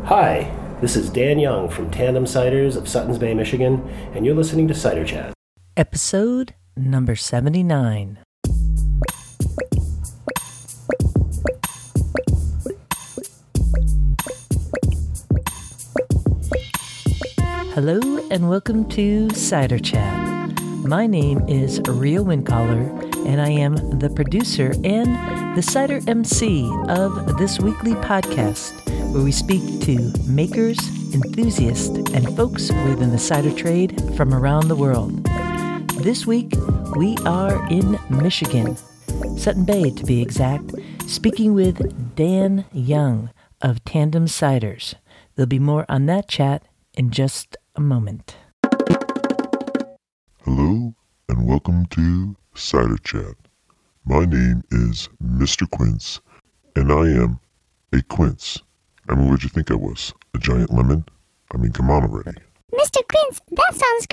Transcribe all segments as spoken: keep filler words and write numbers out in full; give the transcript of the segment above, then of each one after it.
Hi, this is Dan Young from Tandem Ciders of Suttons Bay, Michigan, and you're listening to Cider Chat. Episode number seventy-nine. Hello and welcome to Cider Chat. My name is Ria Windcaller, and I am the producer and the Cider M C of this weekly podcast, where we speak to makers, enthusiasts, and folks within the cider trade from around the world. This week, we are in Michigan, Sutton Bay to be exact, speaking with Dan Young of Tandem Ciders. There'll be more on that chat in just a moment. Hello and welcome to Cider Chat. My name is Mister Quince, and I am a quince. I mean, what'd you think I was? A giant lemon? I mean, come on already. Mister Quince, that sounds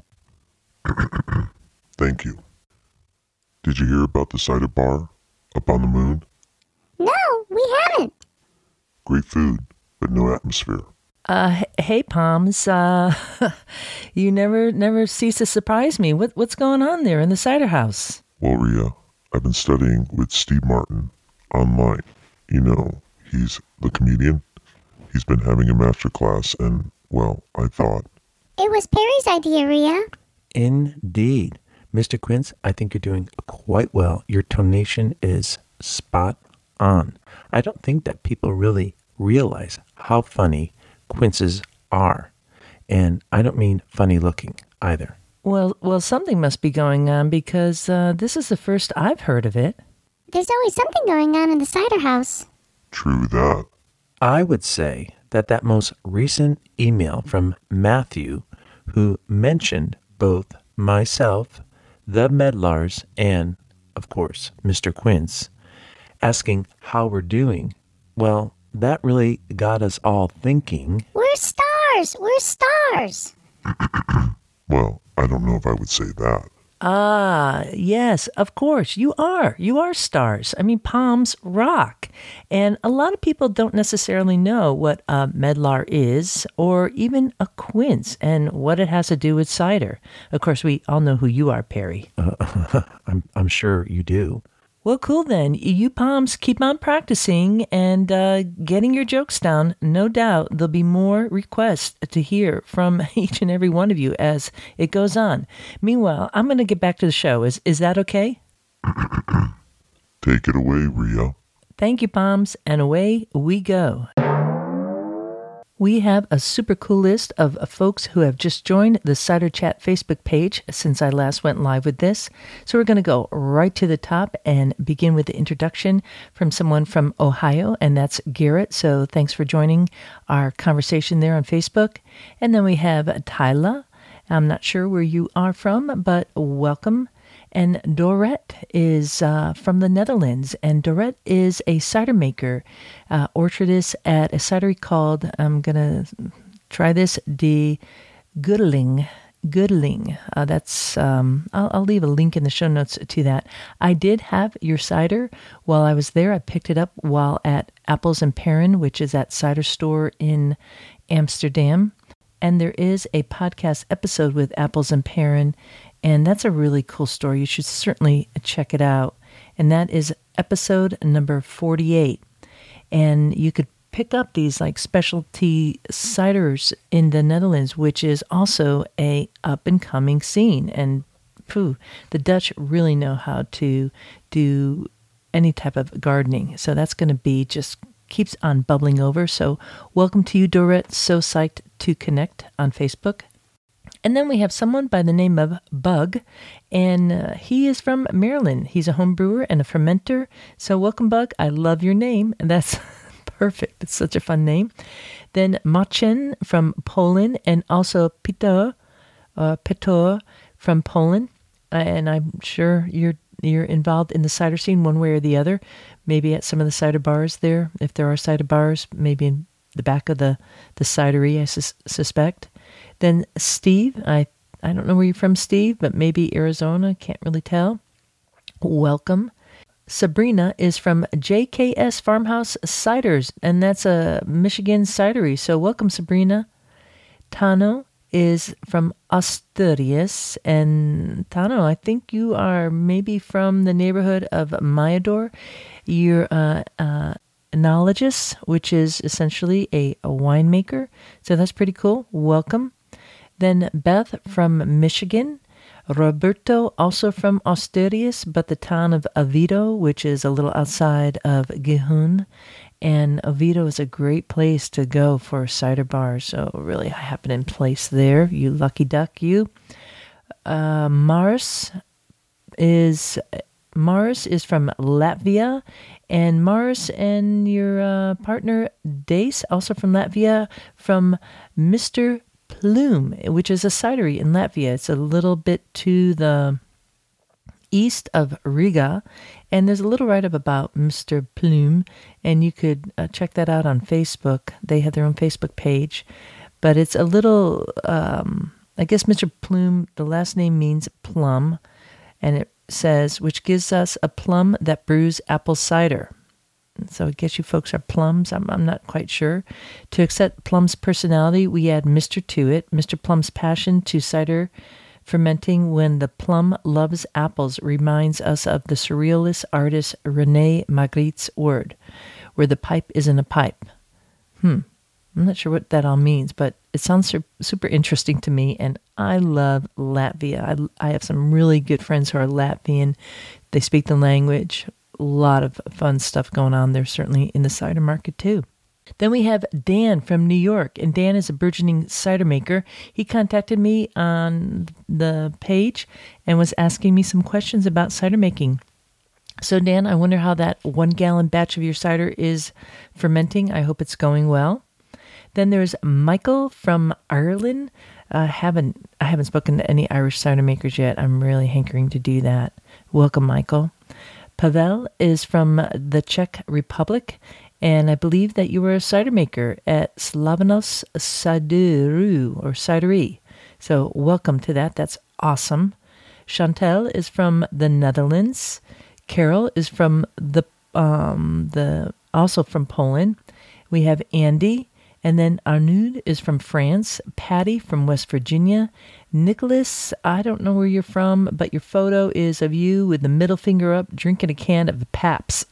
great. Thank you. Did you hear about the cider bar up on the moon? No, we haven't. Great food, but no atmosphere. Uh, hey, Palms, uh, you never, never cease to surprise me. What, what's going on there in the cider house? Well, Ria, I've been studying with Steve Martin online. You know, he's the comedian. He's been having a master class, and, well, I thought... It was Perry's idea, Ria. Indeed. Mister Quince, I think you're doing quite well. Your tonation is spot on. I don't think that people really realize how funny quinces are. And I don't mean funny looking either. Well, well, something must be going on because uh, this is the first I've heard of it. There's always something going on in the cider house. True that. I would say that that most recent email from Matthew, who mentioned both myself, the Medlars, and, of course, Mister Quince, asking how we're doing, well, that really got us all thinking. We're stars! We're stars! Well, I don't know if I would say that. Ah, yes, of course. You are. You are stars. I mean, Palms rock. And a lot of people don't necessarily know what a medlar is or even a quince and what it has to do with cider. Of course, we all know who you are, Perry. Uh, I'm, I'm sure you do. Well, cool then. You Palms keep on practicing and uh, getting your jokes down. No doubt there'll be more requests to hear from each and every one of you as it goes on. Meanwhile, I'm going to get back to the show. Is is that okay? Take it away, Ria. Thank you, Palms, and away we go. We have a super cool list of folks who have just joined the Cider Chat Facebook page since I last went live with this. So we're going to go right to the top and begin with the introduction from someone from Ohio, and that's Garrett. So thanks for joining our conversation there on Facebook. And then we have Tyla. I'm not sure where you are from, but welcome. And Dorette is uh, from the Netherlands, and Dorette is a cider maker, uh, orchardist at a cidery called, I'm going to try this, De Goodeling. Goodeling. Uh, that's, um, I'll, I'll leave a link in the show notes to that. I did have your cider while I was there. I picked it up while at Apples and Perrin, which is that cider store in Amsterdam. And there is a podcast episode with Apples and Perrin, and that's a really cool story. You should certainly check it out. And that is episode number forty-eight. And you could pick up these like specialty ciders in the Netherlands, which is also a up and coming scene. And phew, the Dutch really know how to do any type of gardening. So that's going to be just keeps on bubbling over. So welcome to you, Dorette. So psyched to connect on Facebook. And then we have someone by the name of Bug, and uh, he is from Maryland. He's a home brewer and a fermenter. So welcome, Bug. I love your name. And that's perfect. It's such a fun name. Then Machen from Poland, and also Peter, uh, Petor from Poland. And I'm sure you're you're involved in the cider scene one way or the other. Maybe at some of the cider bars there, if there are cider bars, maybe in the back of the, the cidery, I sus- suspect. Then Steve, I, I don't know where you're from, Steve, but maybe Arizona, can't really tell. Welcome. Sabrina is from J K S Farmhouse Ciders, and that's a Michigan cidery. So welcome, Sabrina. Tano is from Asturias, and Tano, I think you are maybe from the neighborhood of Mayador. You're uh, uh, enologist, which is essentially a, a winemaker. So that's pretty cool. Welcome. Then Beth from Michigan. Roberto, also from Asturias, but the town of Oviedo, which is a little outside of Gijón. And Oviedo is a great place to go for cider bars. So really, I happen in place there. You lucky duck, you. Uh, Mars is Mars is from Latvia, and Mars and your uh, partner Dace, also from Latvia, from Mister Plume, which is a cidery in Latvia. It's a little bit to the east of Riga, and there's a little write-up about Mister Plume, and you could uh, check that out on Facebook. They have their own Facebook page, but it's a little, um, I guess Mister Plume, the last name means plum, and it says, which gives us a plum that brews apple cider. So I guess you folks are plums. I'm, I'm not quite sure. To accept Plum's personality, we add Mister to it. Mister Plum's passion to cider fermenting when the plum loves apples reminds us of the surrealist artist Rene Magritte's word, where the pipe isn't a pipe. Hmm. I'm not sure what that all means, but it sounds su- super interesting to me, and I love Latvia. I, I have some really good friends who are Latvian. They speak the language. A lot of fun stuff going on there, certainly in the cider market too. Then we have Dan from New York, and Dan is a burgeoning cider maker. He contacted me on the page and was asking me some questions about cider making. So Dan, I wonder how that one gallon batch of your cider is fermenting. I hope it's going well. Then there's Michael from Ireland. I haven't I haven't spoken to any Irish cider makers yet. I'm really hankering to do that. Welcome, Michael. Pavel is from the Czech Republic, and I believe that you were a cider maker at Slavanos Cideru, or Cidery. So welcome to that. That's awesome. Chantel is from the Netherlands. Carol is from the um, the also from Poland. We have Andy, and then Arnaud is from France. Patty from West Virginia. Nicholas, I don't know where you're from, but your photo is of you with the middle finger up drinking a can of Pabst.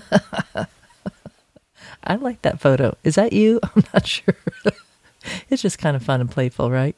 I like that photo. Is that you? I'm not sure. It's just kind of fun and playful, right?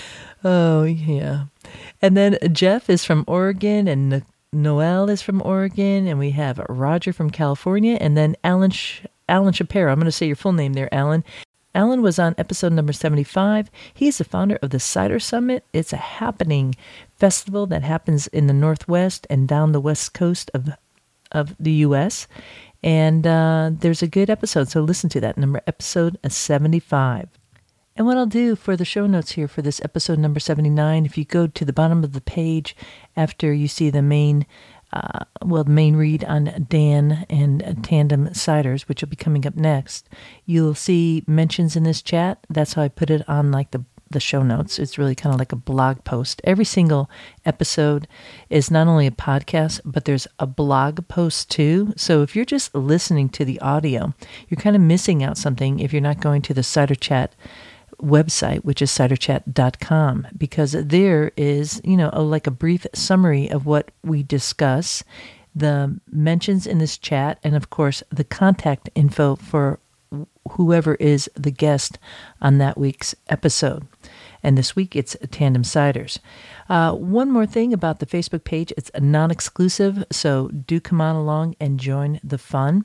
Oh, yeah. And then Jeff is from Oregon, and Noel is from Oregon, and we have Roger from California, and then Alan Sh- Alan Shapiro. I'm going to say your full name there, Alan. Alan was on episode number seventy-five. He's the founder of the Cider Summit. It's a happening festival that happens in the Northwest and down the West Coast of of the U S And uh, there's a good episode, so listen to that, number episode seventy-five. And what I'll do for the show notes here for this episode number seventy-nine, if you go to the bottom of the page after you see the main Uh, well, the main read on Dan and Tandem Ciders, which will be coming up next, you'll see mentions in this chat. That's how I put it on like the, the show notes. It's really kind of like a blog post. Every single episode is not only a podcast, but there's a blog post too. So if you're just listening to the audio, you're kind of missing out something if you're not going to the Cider Chat website, which is cider chat dot com, because there is, you know, a, like a brief summary of what we discuss, the mentions in this chat, and of course the contact info for whoever is the guest on that week's episode. And this week it's Tandem Ciders. Uh, one more thing about the Facebook page, it's non-exclusive, so do come on along and join the fun.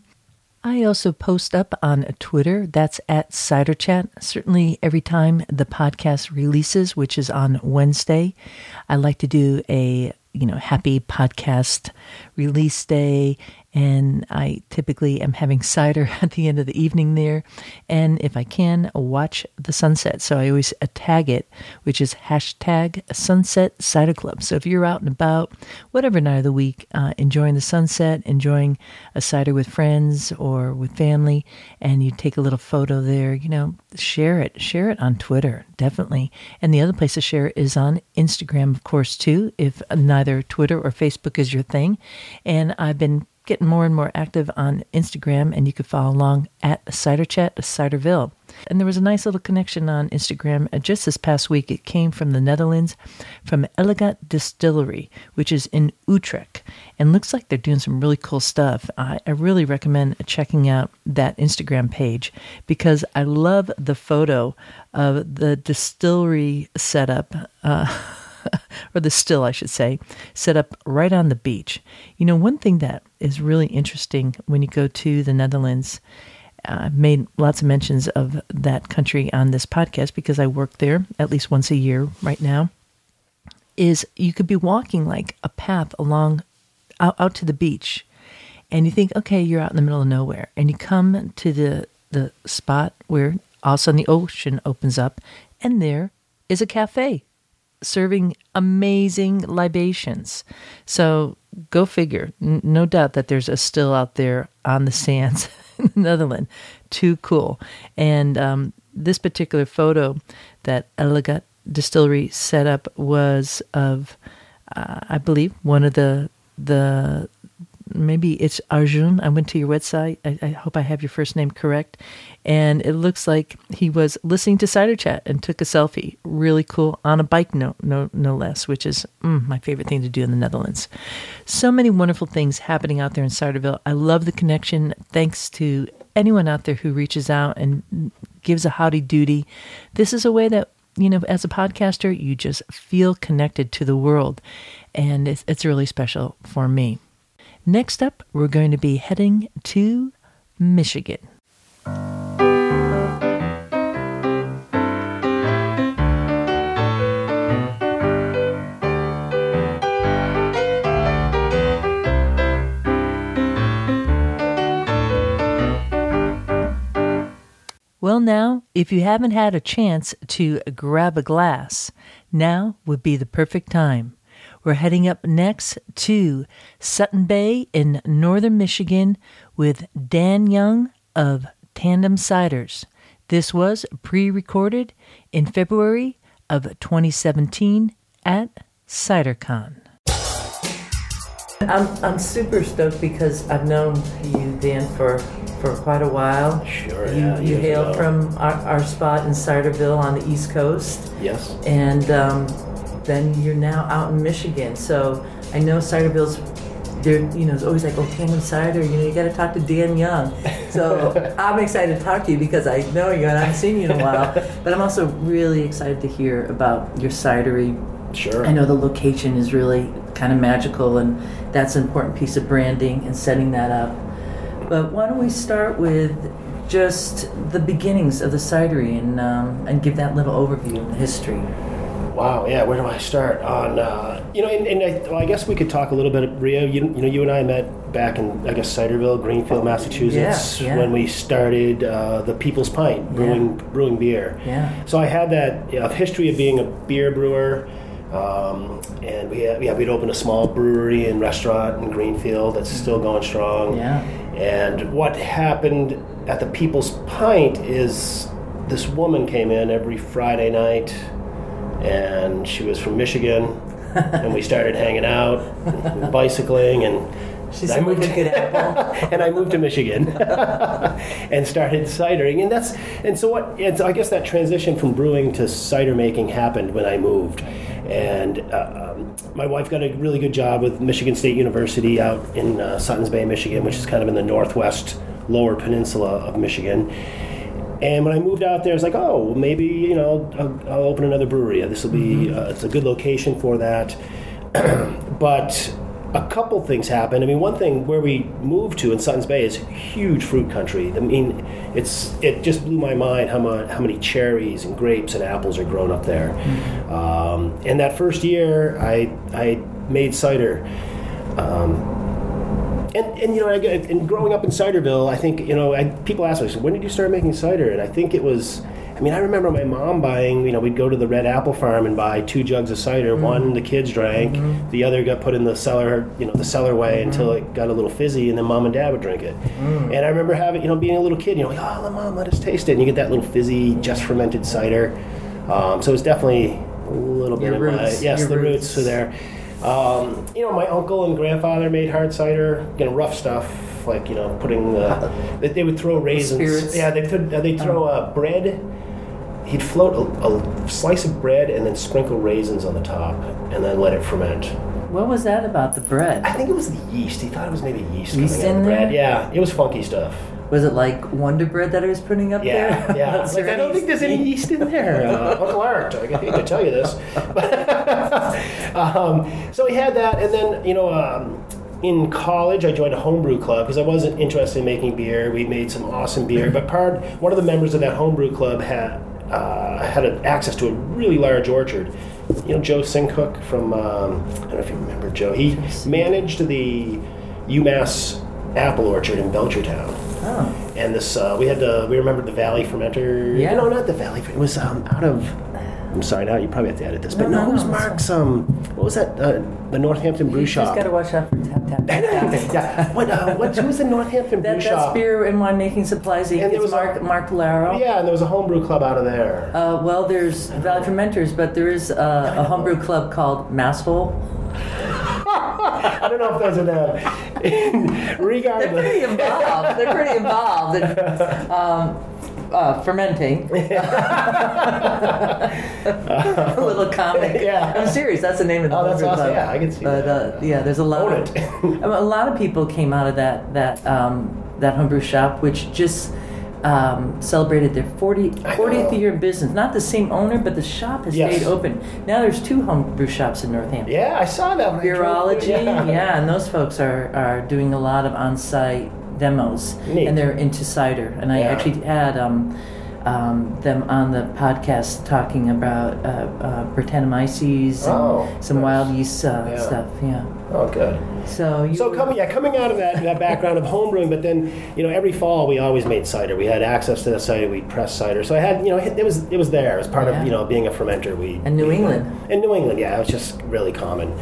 I also post up on Twitter. That's at Cider Chat. Certainly every time the podcast releases, which is on Wednesday, I like to do a, you know, happy podcast release day. And I typically am having cider at the end of the evening there. And if I can, watch the sunset. So I always tag it, which is hashtag Sunset Cider Club. So if you're out and about, whatever night of the week, uh, enjoying the sunset, enjoying a cider with friends or with family, and you take a little photo there, you know, share it. Share it on Twitter, definitely. And the other place to share it is on Instagram, of course, too, if neither Twitter or Facebook is your thing. And I've been getting more and more active on Instagram, and you can follow along at Cider Chat Ciderville. And there was a nice little connection on Instagram uh, just this past week. It came from the Netherlands, from Elegant Distillery, which is in Utrecht, and looks like they're doing some really cool stuff. I, I really recommend checking out that Instagram page because I love the photo of the distillery setup, uh, or the still, I should say, set up right on the beach. You know, one thing that is really interesting when you go to the Netherlands, uh, I've made lots of mentions of that country on this podcast because I work there at least once a year right now, is you could be walking like a path along out, out to the beach, and you think, okay, you're out in the middle of nowhere, and you come to the, the spot where all of a sudden the ocean opens up, and there is a cafe serving amazing libations. So go figure. N- no doubt that there's a still out there on the sands in the Netherlands. Too cool. And um, this particular photo that Elegant Distillery set up was of, uh, I believe, one of the, the maybe it's Arjun. I went to your website. I, I hope I have your first name correct. And it looks like he was listening to Cider Chat and took a selfie. Really cool. On a bike, no no, no less, which is mm, my favorite thing to do in the Netherlands. So many wonderful things happening out there in Ciderville. I love the connection. Thanks to anyone out there who reaches out and gives a howdy doody. This is a way that, you know, as a podcaster, you just feel connected to the world. And it's, it's really special for me. Next up, we're going to be heading to Michigan. Well, now, if you haven't had a chance to grab a glass, now would be the perfect time. We're heading up next to Sutton Bay in northern Michigan with Dan Young of Tandem Ciders. This was pre-recorded in February of twenty seventeen at CiderCon. I'm I'm super stoked because I've known you, Dan, for, for quite a while. Sure, you, yeah. You hail ago. from our, our spot in Ciderville on the East Coast. Yes. And um, then you're now out in Michigan. So I know Ciderville's, there, you know, it's always like, oh, Tandem Cider, you know, you got to talk to Dan Young. So I'm excited to talk to you because I know you and I haven't seen you in a while. But I'm also really excited to hear about your cidery. Sure. I know the location is really kind of magical, and that's an important piece of branding and setting that up. But why don't we start with just the beginnings of the cidery and um, and give that little overview of the history. Wow, yeah, where do I start? On, uh, you know, and, and I, well, I guess we could talk a little bit, Rio, you, you know, you and I met back in, I guess, Ciderville, Greenfield, Massachusetts, yeah, yeah. when we started uh, the People's Pint, brewing Yeah. brewing beer. Yeah. So I had that you know, history of being a beer brewer, um, and we had, yeah, we'd opened a small brewery and restaurant in Greenfield that's still going strong. Yeah. And what happened at the People's Pint is this woman came in every Friday night, and she was from Michigan, and we started hanging out, and bicycling, and She's I moved a good apple. and I moved to Michigan and started cidering, and that's and so what? And so I guess that transition from brewing to cider making happened when I moved, and uh, um, my wife got a really good job with Michigan State University out in uh, Suttons Bay, Michigan, which is kind of in the northwest lower peninsula of Michigan. And when I moved out there, I was like, oh, well, maybe, you know, I'll, I'll open another brewery. This will be, mm-hmm. uh, it's a good location for that. But a couple things happened. I mean, one thing where we moved to in Suttons Bay is huge fruit country. I mean, it's it just blew my mind how much, how many cherries and grapes and apples are grown up there. Mm-hmm. Um, and that first year, I I made cider. Um, And, and you know, I, and growing up in Ciderville, I think, you know, I, people ask me, so when did you start making cider? And I think it was, I mean, I remember my mom buying, you know, we'd go to the Red Apple Farm and buy two jugs of cider. Mm-hmm. One the kids drank, mm-hmm. the other got put in the cellar, you know, the cellar way mm-hmm. until it got a little fizzy, and then mom and dad would drink it. Mm-hmm. And I remember having, you know, being a little kid, you know, like, oh, mom, let us taste it. And you get that little fizzy, just fermented cider. Um, so it's definitely a little Your bit roots. of my, yes, Your the roots. roots are there. Um, you know, my uncle and grandfather made hard cider, you know, rough stuff, like, you know, putting, uh, they, they would throw raisins. Spirits. Yeah, they'd, they'd throw uh, bread. He'd float a, a slice of bread and then sprinkle raisins on the top and then let it ferment. What was that about the bread? I think it was the yeast. He thought it was maybe yeast, Yeast coming out of in the bread. there? Yeah, it was funky stuff. Was it like Wonder Bread that I was putting up Yeah, there? yeah. Was Like, there I don't any think there's any yeast in there. Uh, Uncle Art, I hate to tell you this. um, so we had that, and then, you know, um, in college, I joined a homebrew club because I wasn't interested in making beer. We made some awesome beer, but part one of the members of that homebrew club had uh, had a, access to a really large orchard. You know, Joe Sinkhook from um, I don't know if you remember Joe. He managed the UMass apple orchard in Belchertown. Oh. And this, uh, we had the, we remembered the Valley Fermenter. Yeah. No, not the Valley. It was um, out of, I'm sorry, now you probably have to edit this. But No, no, no, it was no, it's Mark's, um, what was that, uh, the Northampton Brew You Shop. just got to watch out for tap, tap, tap, tap. yeah. What, uh, what, who was the Northampton That, Brew that's Shop? Beer and Winemaking Supplies. And there It's was a- Mark, Mark Laro. Yeah, and there was a homebrew club out of there. Uh, well, there's Valley Fermenters, but there is uh, a homebrew club called Masshole. I don't know if there's an, uh, regardless. They're pretty involved. They're pretty involved in um, uh, fermenting. A little comic. Yeah. I'm serious. That's the name of the Oh, that's homebrew awesome. club. Yeah, I can see but, that. Uh, yeah, there's a lot. Own Of, it. a lot of people came out of that that um, that homebrew shop, which just um, celebrated their forty, I fortieth know. year of business. Not the same owner, but the shop has Yes. stayed open. Now there's two homebrew shops in Northampton. Yeah, I saw that. when I drove Beerology, through. yeah. and those folks are, are doing a lot of on-site demos, Neat. and they're into cider. And I Yeah. actually had um, um, them on the podcast talking about uh, uh, Brettanomyces and Oh, some nice. wild yeast uh, Yeah. stuff. Yeah. Oh, good. So you. So coming, yeah, coming out of that, that background of homebrewing, but then, you know, every fall we always made cider. We had access to the cider. We'd press cider. So I had, you know, it was it was there. It was part Yeah. of, you know, being a fermenter. We And New we- England. In New England, yeah, it was just really common.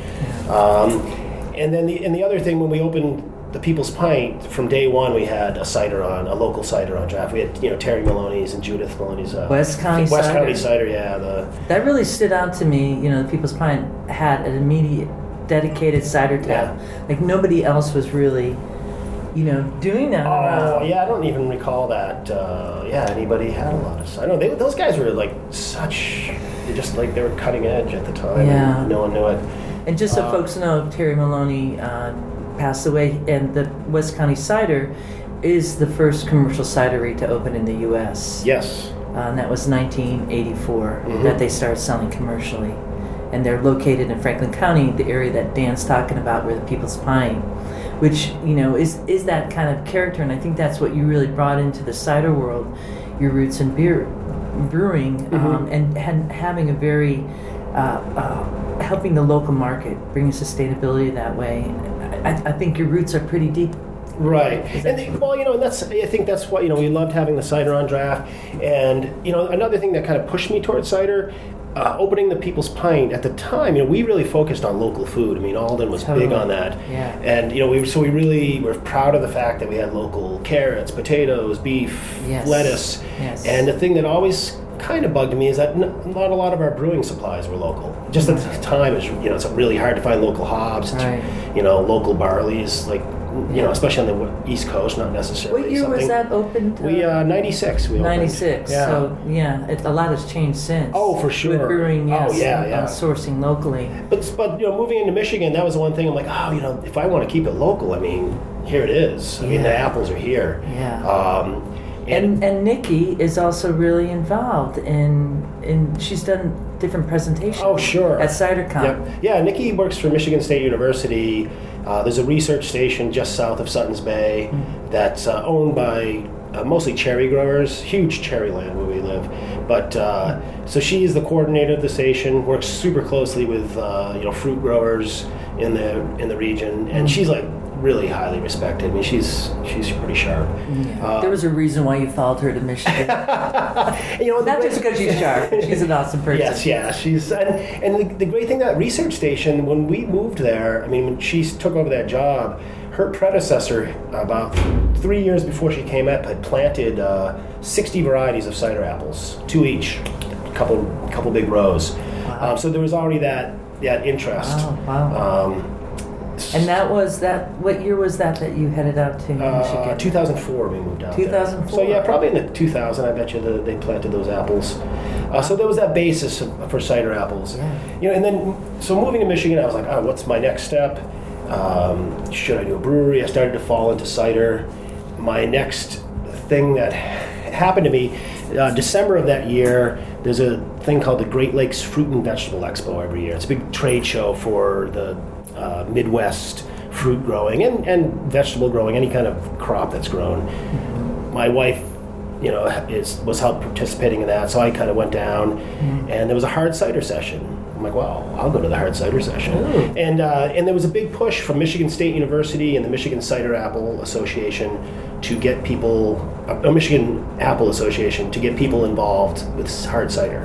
Um, and then the and the other thing, when we opened the People's Pint, from day one we had a cider on, a local cider on draft. We had, you know, Terry Maloney's and Judith Maloney's. Uh, West County West cider. County cider, yeah. The That really stood out to me. You know, the People's Pint had an immediate dedicated cider tap. Like nobody else was really, you know, doing that Oh, around. yeah, I don't even recall that. Uh, yeah, anybody had a lot of. I know they, those guys were like such. They're just like they were cutting edge at the time. Yeah. and no one knew it. And just so Uh, folks know, Terry Maloney uh, passed away, and the West County Cider is the first commercial cidery to open in the U S Yes. Uh, and that was nineteen eighty-four Mhm. that they started selling commercially. And they're located in Franklin County, the area that Dan's talking about, where the People's Pint, which, you know, is is that kind of character. And I think that's what you really brought into the cider world, your roots in beer brewing, um, and, and having a very uh, uh, helping the local market, bringing sustainability that way. I, I think your roots are pretty deep. Right. Is that And true? well, you know, and that's I think that's what, you know, we loved having the cider on draft. And, you know, another thing that kind of pushed me towards cider, uh, opening the People's Pint at the time, you know, we really focused on local food. I mean, Alden was Totally. big on that. Yeah. And, you know, we so we really were proud of the fact that we had local carrots, potatoes, beef, Yes. lettuce. Yes. And the thing that always kind of bugged me is that n- not a lot of our brewing supplies were local. Just at the time, it's, you know, it's really hard to find local hops. It's, Right. You know, local barleys, like, you know, especially on the East Coast, not necessarily. What year something. was that opened? We uh, ninety-six. We opened. ninety-six. Yeah. So yeah, it, a lot has changed since. Oh, for sure. With brewing, yes. Oh, yeah, and, yeah. Uh, sourcing locally. But but you know, moving into Michigan, that was the one thing. I'm like, oh, you know, if I want to keep it local, I mean, here it is. I mean, the Yeah. apples are here. Yeah. Um, and, And and Nikki is also really involved in in she's done different presentations. oh, sure. At CiderCon. Yep. Yeah, Nikki works for Michigan State University. Uh, there's a research station just south of Sutton's Bay Mm-hmm. that's uh, owned by uh, mostly cherry growers, huge cherry land where we live. But uh, so she is the coordinator of the station, works super closely with uh, you know fruit growers in the in the region, and she's like really highly respected. I mean, she's she's pretty sharp. Uh, There was a reason why you followed her to Michigan. you know, the Not great- just because she's sharp. She's an awesome person. Yes, yeah, she's and, and the, the great thing that research station, when we moved there, I mean, when she took over that job, her predecessor, about three years before she came up, had planted uh, sixty varieties of cider apples, two each, a couple couple big rows. Um, so there was already that that interest. Wow, wow. Um, And that was that. What year was that that you headed out to uh, Michigan? two thousand four we moved out. two thousand four. So yeah, probably in the two thousand. I bet you the, they planted those apples. Uh, so there was that basis of, for cider apples. Yeah. You know, and then so moving to Michigan, I was like, oh, what's my next step? Um, should I do a brewery? I started to fall into cider. My next thing that happened to me, uh, December of that year, there's a thing called the Great Lakes Fruit and Vegetable Expo every year. It's a big trade show for the uh, Midwest fruit growing and, and vegetable growing, any kind of crop that's grown. Mm-hmm. My wife, you know, is was helped participating in that, so I kind of went down, mm-hmm. and there was a hard cider session. I'm like, well, I'll go to the hard cider session. Ooh. And uh, and there was a big push from Michigan State University and the Michigan Cider Apple Association to get people, uh, Michigan Apple Association, to get people involved with hard cider.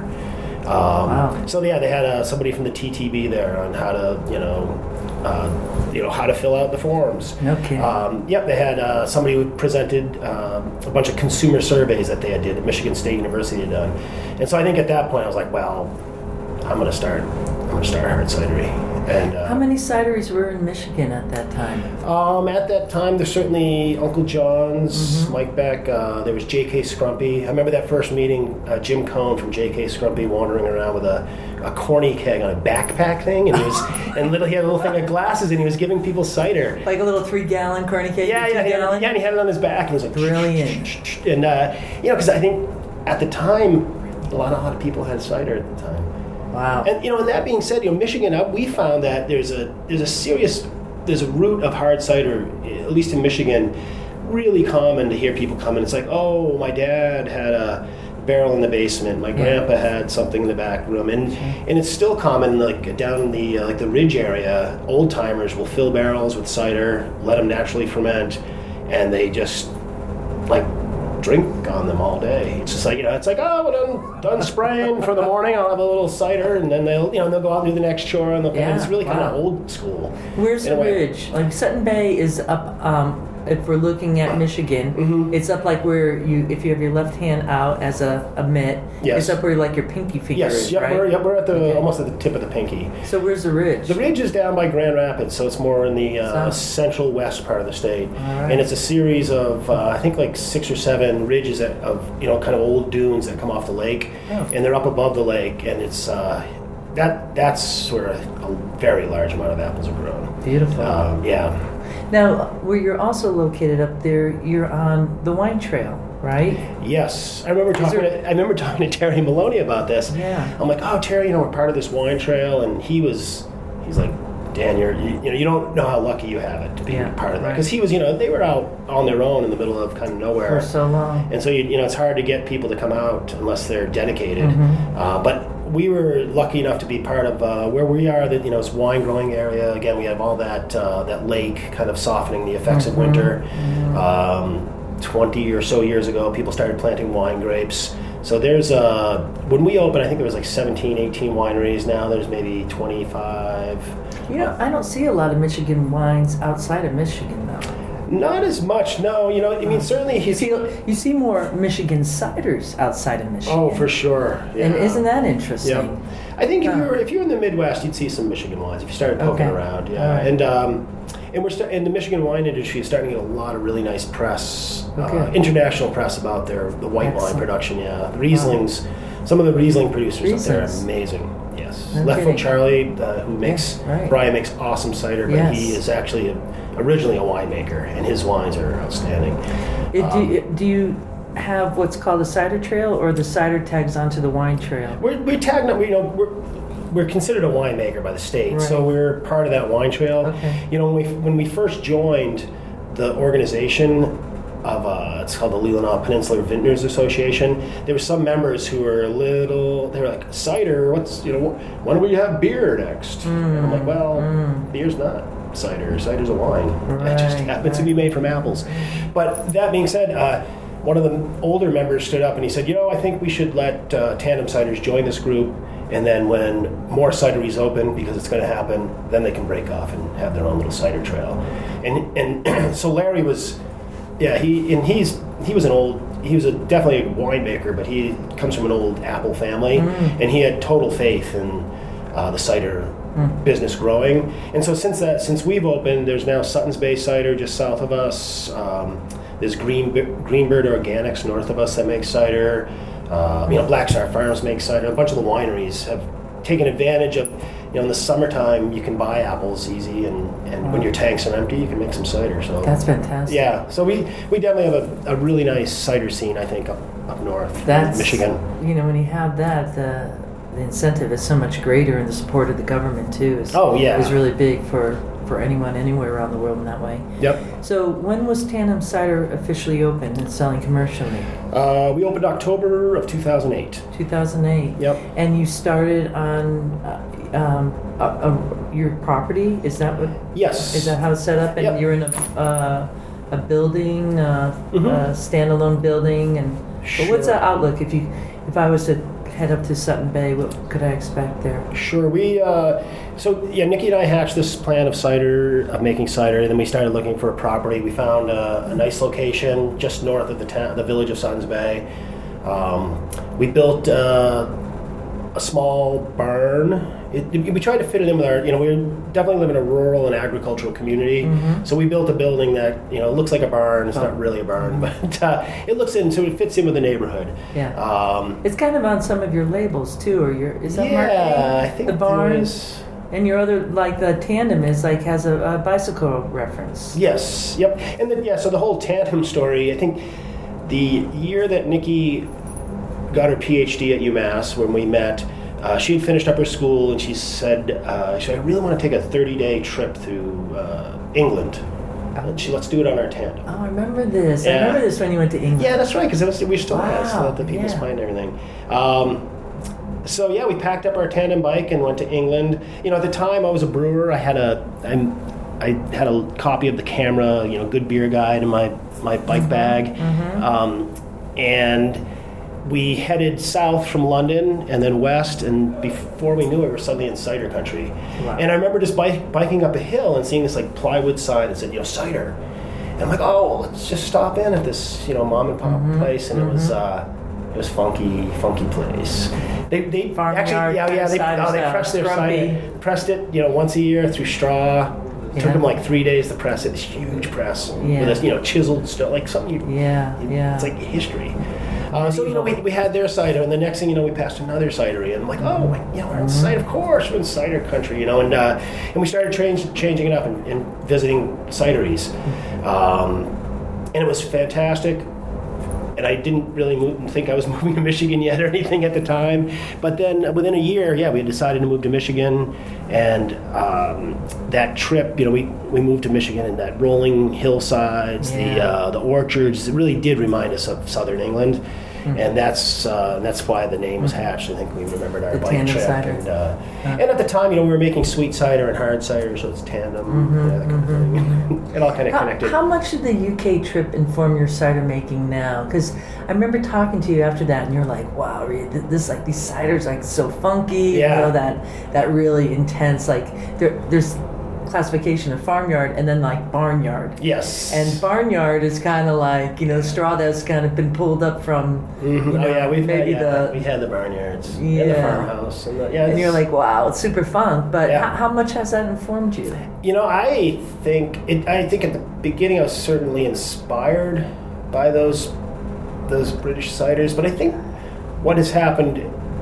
Um, wow. So yeah, they had uh, somebody from the T T B there on how to, you know, uh, you know how to fill out the forms. Okay. Um, yep, they had uh, somebody who presented um, a bunch of consumer surveys that they had did at Michigan State University had done, and so I think at that point I was like, well, I'm gonna start. I'm gonna start a hard cidery. And uh, how many cideries were in Michigan at that time? Um, at that time, there's certainly Uncle John's, mm-hmm. Mike Beck. Uh, there was J K Scrumpy. I remember that first meeting. Uh, Jim Cohn from J K Scrumpy wandering around with a, a corny keg on a backpack thing, and he was and little he had a little thing of glasses, and he was giving people cider, like a little three gallon corny keg. Yeah, yeah, yeah, yeah. And he had it on his back, and he was like, brilliant. And uh, you know, because I think at the time, a lot, a lot of people had cider at the time. Wow. And you know, and that being said, you know, Michigan, uh, we found that there's a there's a serious there's a root of hard cider, at least in Michigan, really common to hear people come in. It's like, oh, my dad had a barrel in the basement. My grandpa had something in the back room, and and it's still common. Like down in the uh, like the Ridge area, old timers will fill barrels with cider, let them naturally ferment, and they just like drink on them all day. It's just like, you know, it's like, oh, we're done, done spraying for the morning. I'll have a little cider, and then they'll, you know, they'll go out and do the next chore. And they'll, yeah, it's really wow. kind of old school. Where's the Ridge? Like Sutton Bay is up. Um, if we're looking at Michigan, mm-hmm. it's up like where you, if you have your left hand out as a, a mitt, yes. it's up where like your pinky finger yes, is, yep, right? We're, yep, we're at the okay. almost at the tip of the pinky. So where's the Ridge? The Ridge is down by Grand Rapids, so it's more in the uh, South. central west part of the state. All right. And it's a series of, uh, I think like six or seven ridges that, of, you know, kind of old dunes that come off the lake. Oh. And they're up above the lake, and it's, uh, that that's where a, a very large amount of apples are grown. Beautiful. Um, yeah. Now, where you're also located up there, you're on the wine trail, right? Yes, I remember talking. there... to, I remember talking to Terry Maloney about this. Yeah. I'm like, oh, Terry, you know, we're part of this wine trail, and he was, he's like, Dan, you're, you, you know, you don't know how lucky you have it to be yeah, part of that, right. because he was, you know, they were out on their own in the middle of kind of nowhere for so long, and so you, you know, it's hard to get people to come out unless they're dedicated. Mm-hmm. Uh, but we were lucky enough to be part of uh, where we are. That, you know, it's wine growing area. Again, we have all that uh, that lake kind of softening the effects mm-hmm. of winter. Mm-hmm. Um, Twenty or so years ago, people started planting wine grapes. So there's uh, when we opened, I think there was like seventeen, eighteen wineries. Now there's maybe twenty-five. You know, I don't see a lot of Michigan wines outside of Michigan, though. Not as much, no. You know, I mean, certainly you see you see more Michigan ciders outside of Michigan. Oh, for sure. Yeah. And isn't that interesting? Yep. I think if uh, you're if you're in the Midwest, you'd see some Michigan wines if you started poking okay. around. Yeah, right. and um, and we're sta- and the Michigan wine industry is starting to get a lot of really nice press, okay. uh, international press about their the white Excellent. wine production. Yeah, the Rieslings, wow. some of the Riesling producers Rieslings. up there are amazing. Yes, No Left kidding. Foot Charlie, uh, who makes yeah, right. Brian makes awesome cider, but yes. he is actually a, originally a winemaker, and his wines are outstanding. It, Um, do, do you have what's called a cider trail, or the cider tags onto the wine trail? We're, we're tagged, you know, we're, we're considered a winemaker by the state, right. so we're part of that wine trail. Okay. You know, when we when we first joined the organization of, uh, it's called the Leelanau Peninsula Vintners Association, there were some members who were a little, they were like, cider, what's, you know, when do we have beer next? Mm. And I'm like, well, Mm. beer's not cider, cider's a wine. Right, it just happens right. to be made from apples. But that being said, uh, one of the older members stood up and he said, you know, I think we should let uh, Tandem Ciders join this group, and then when more cideries open, because it's going to happen, then they can break off and have their own little cider trail. And and so Larry was, yeah, he and he's he was an old, he was a, definitely a winemaker, but he comes from an old apple family, Mm. and he had total faith in uh, the cider mm. business growing. And so since that, since we've opened, there's now Sutton's Bay Cider just south of us. Um, there's Green Greenbird Organics north of us that makes cider. Uh, you know, Black Star Farms makes cider. A bunch of the wineries have taken advantage of, you know, in the summertime you can buy apples easy, and, and when your tanks are empty, you can make some cider. So that's fantastic. Yeah, so we, we definitely have a, a really nice cider scene, I think, up up north, that's, in Michigan. You know, when you have that, the the incentive is so much greater, and the support of the government too is oh yeah is really big for, for anyone anywhere around the world in that way. Yep. So when was Tandem Cider officially open and selling commercially? Uh, we opened October of two thousand eight. two thousand eight. Yep. And you started on uh, um, a, a, your property? Is that what? Yes. Is that how it's set up? And yep. you're in a uh, a building, uh, mm-hmm. a standalone building, and sure. but what's the outlook if you if I was to head up to Sutton Bay, what could I expect there? Sure. We uh, so yeah, Nikki and I hatched this plan of cider, of making cider, and then we started looking for a property. We found a, a nice location just north of the town, the village of Sutton's Bay. Um, we built uh, a small barn. It, it, we tried to fit it in with our, you know, we definitely live in a rural and agricultural community. Mm-hmm. So we built a building that, you know, looks like a barn. It's oh. not really a barn, but uh, it looks in, so it fits in with the neighborhood. Yeah. Um, it's kind of on some of your labels too, or your, is that yeah, marketing? I think the barn is. And your other, like the Tandem is like, has a, a bicycle reference. Yes, yep. And then, yeah, so the whole Tandem story, I think the year that Nikki got her P H D at UMass, when we met, Uh, she had finished up her school, and she said, uh, she said, I really want to take a thirty-day trip through uh, England. And she, let's do it on our Tandem. Oh, I remember this. Yeah. I remember this when you went to England. Yeah, that's right, because we still wow. have so that the people yeah. find everything. Um, so, yeah, we packed up our tandem bike and went to England. You know, at the time, I was a brewer. I had a, I'm, I had a copy of the camera, you know, Good Beer Guide in my, my bike mm-hmm. bag. Mm-hmm. Um, and we headed south from London and then west, and before we knew it, we were suddenly in cider country. Wow. And I remember just bike, biking up a hill and seeing this like plywood sign that said, you know, cider. And I'm like, oh, well, let's just stop in at this, you know, mom and pop mm-hmm. place, and mm-hmm. it was uh, it was funky, funky place. They they Farm actually yard, yeah yeah they oh, they pressed their cider, pressed it, you know, once a year through straw. It yeah. took them like three days to press it. This huge press yeah. with this, you know, chiseled stuff, like something. You, yeah, you, yeah. It's like history. Uh, so, you know, we, we had their cider, and the next thing you know, we passed another cidery, and I'm like, oh, you know, we're in cider, of course, we're in cider country, you know, and uh, and we started change, changing it up and, and visiting cideries. Um, and it was fantastic, and I didn't really move, think I was moving to Michigan yet or anything at the time, but then within a year, yeah, we decided to move to Michigan, and um, that trip, you know, we, we moved to Michigan, and that rolling hillsides, yeah. the uh, the orchards, it really did remind us of southern England. Mm-hmm. And that's uh, that's why the name was hatched. I think we remembered our the bike trip, cider. and uh, yeah. and at the time, you know, we were making sweet cider and hard cider, so it's Tandem, mm-hmm, yeah, that kind mm-hmm, of thing. Mm-hmm. It all kind of how, connected. How much did the U K trip inform your cider making now? Because I remember talking to you after that, and you're like, "Wow, this like these ciders like so funky, yeah. you know, that that really intense. Like there, there's." classification of farmyard and then like barnyard. Yes. And barnyard is kind of like, you know, straw that's kind of been pulled up from, mm-hmm. you know, oh, yeah, we've maybe had, yeah, the... we had the barnyards yeah. and the farmhouse. And, the, yeah, and you're like, wow, it's super fun. But yeah. how, how much has that informed you? You know, I think, it, I think at the beginning I was certainly inspired by those, those British ciders, but I think what has happened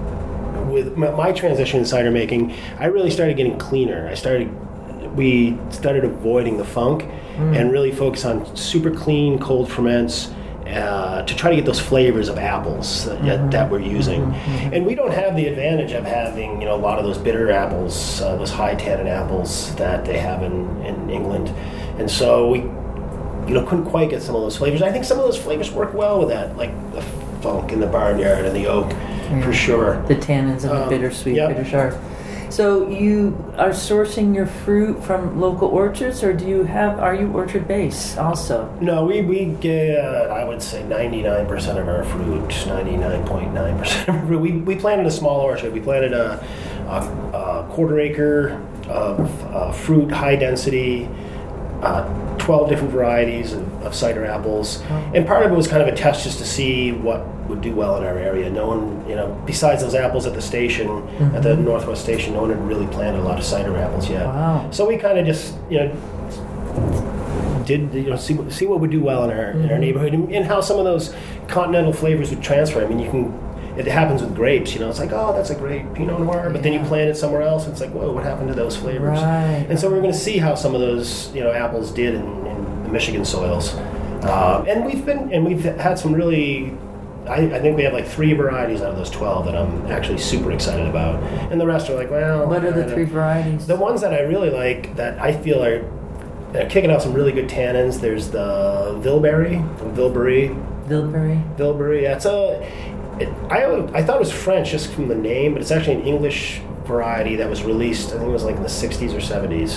with my, my transition in cider making, I really started getting cleaner. I started we started avoiding the funk mm. and really focus on super clean cold ferments uh, to try to get those flavors of apples that, mm-hmm. that we're using. Mm-hmm. And we don't have the advantage of having, you know, a lot of those bitter apples, uh, those high tannin apples that they have in, in England. And so we, you know, couldn't quite get some of those flavors. I think some of those flavors work well with that, like the funk in the barnyard and the oak, yeah. for sure. The tannins and um, the bittersweet, yep. bitter sharp. So you are sourcing your fruit from local orchards, or do you have? Are you orchard based also? No, we we get I would say ninety-nine percent of our fruit, ninety-nine point nine percent of our fruit. We we planted a small orchard. We planted a, a, a quarter acre of uh, fruit, high density, uh, twelve different varieties of, of cider apples, and part of it was kind of a test just to see what would do well in our area. No one, you know, besides those apples at the station, mm-hmm. at the Northwest Station, no one had really planted a lot of cider apples yet. Wow. So we kind of just, you know, did you know see see what would do well in our mm-hmm. in our neighborhood, and, and how some of those continental flavors would transfer. I mean, you can. It happens with grapes, you know. It's like, oh, that's a great Pinot Noir, but yeah. then you plant it somewhere else, and it's like, whoa, what happened to those flavors? Right. And so we're going to see how some of those, you know, apples did in, in the Michigan soils, um, and we've been and we've had some really. I, I think we have like three varieties out of those twelve that I'm actually super excited about, and the rest are like, well. What are the three varieties? The ones that I really like, that I feel are, are kicking out some really good tannins. There's the Vilberry, Vilbury. Vilbury. Vilbury. Yeah, it's a. It, I I thought it was French just from the name, but it's actually an English variety that was released. I think it was like in the sixties or seventies.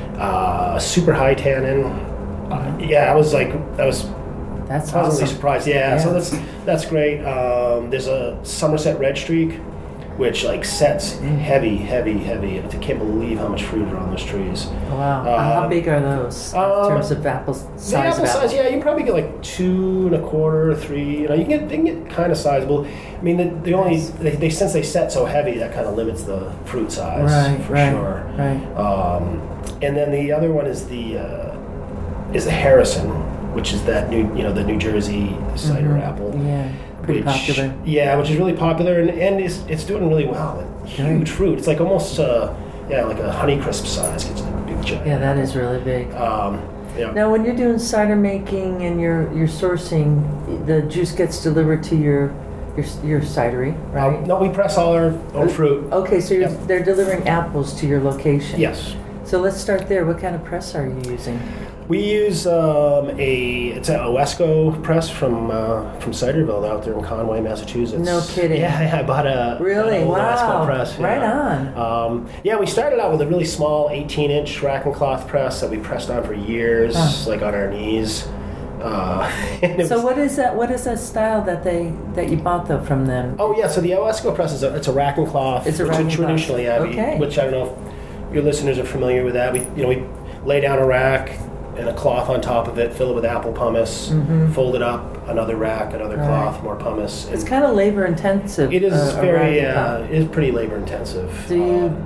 Uh, super high tannin. Uh, yeah, I was like, I was that's pleasantly awesome. surprised. Yeah, yeah, so that's that's great. Um, there's a Somerset Red Streak, which like sets mm. heavy, heavy, heavy. I can't believe how much fruit are on those trees. Wow. Uh, how big are those in uh, terms of apple size? The apple of size, apple? yeah, you can probably get like two and a quarter, three. You know, you can get they can get kind of sizable. I mean, the, the only they, they since they set so heavy, that kind of limits the fruit size right, for right, sure. Right. Um, and then the other one is the uh, is the Harrison, which is that new you know the New Jersey cider mm-hmm. apple. Yeah. Pretty which, popular. Yeah, which is really popular, and, and it's, it's doing really well. And huge Right. fruit. It's like almost, uh, yeah, like a Honeycrisp size. It's a big giant. Yeah, that is really big. Um, yeah. Now, when you're doing cider making and you're you're sourcing, the juice gets delivered to your your your cidery, right? Uh, no, we press all our own fruit. Okay, so you're, Yep. they're delivering apples to your location. Yes. So let's start there. What kind of press are you using? We use um, a it's an Oesco press from uh, from Ciderville out there in Conway, Massachusetts. No kidding. Yeah, I bought a Really? an old Wow. Oesco press. Yeah. Right on. Um, yeah, we started out with a really small eighteen inch rack and cloth press that we pressed on for years, Huh. like on our knees. Uh, and it So was- what is that? What is that style that they that you bought though from them? Oh yeah, so the Oesco press is a, it's a rack and cloth. It's a which rack and cloth. traditionally, yeah, we- Okay. which I don't know if your listeners are familiar with that. We you know we lay down a rack and a cloth on top of it, fill it with apple pumice, Mm-hmm. fold it up, another rack, another Right. cloth, more pumice. It's And kind of labor intensive. it is uh, a very rack and uh, cloth. it is pretty labor intensive. Do you Um,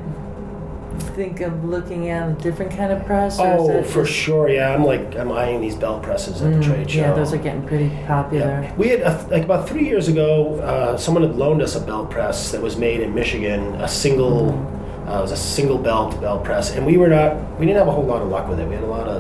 think of looking at a different kind of press? Or is oh, it for just- sure, yeah. I'm like I'm eyeing these belt presses at the Mm, trade show. yeah, those are getting pretty popular. Yeah. We had uh, like about three years ago, uh, someone had loaned us a belt press that was made in Michigan, a single, Mm-hmm. uh, it was a single belt belt press, and we were not, we didn't have a whole lot of luck with it. We had a lot of,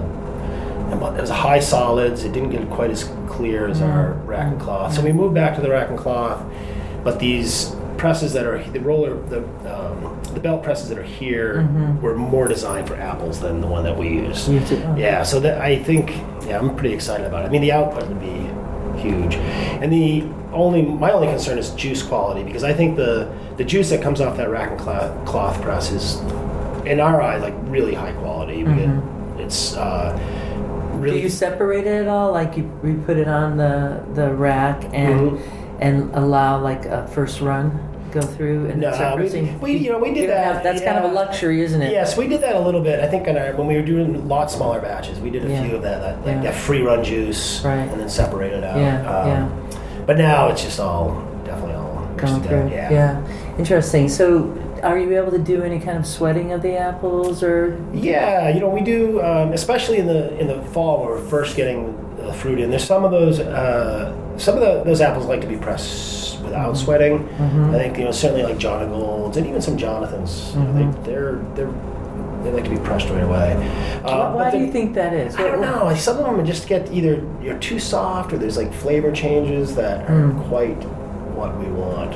it was high solids. It didn't get quite as clear as our Mm-hmm. rack and cloth. So we moved back to the rack and cloth, but these presses that are the roller the um, the belt presses that are here Mhm. were more designed for apples than the one that we use. You too. Oh. Yeah, so that I think, yeah, I'm pretty excited about it. I mean, the output would be huge, and the only my only concern is juice quality, because I think the the juice that comes off that rack and cloth, cloth press is, in our eyes, like really high quality. We get, it's uh, really. Do you separate it at all? Like you, you put it on the, the rack and Mhm. and allow like a first run go through and No, separate? we- we- you know, we did You don't that, have- that's kind of a yeah. luxury, isn't it? Yes, we did that a little bit. I think in our, when we were doing a lot smaller batches, we did a Yeah. few of that, that like Yeah. that free run juice, Right. and then separate it out. Yeah, Um, yeah. But now it's just all definitely all mixed Going together. through. Yeah. Yeah. Interesting. So, are you able to do any kind of sweating of the apples, or Yeah, you know, we do, um, especially in the in the fall when we're first getting the fruit in. There's some of those, uh, some of the, those apples like to be pressed without sweating. Mhm. I think you know certainly like John Golds and even some Jonathans, you know, Mhm. they, they're they're they like to be pressed right away. Uh, why, why but do the- you think that is? I don't know. Like, some of them just get either you're too soft or there's like flavor changes that aren't Mm. quite what we want.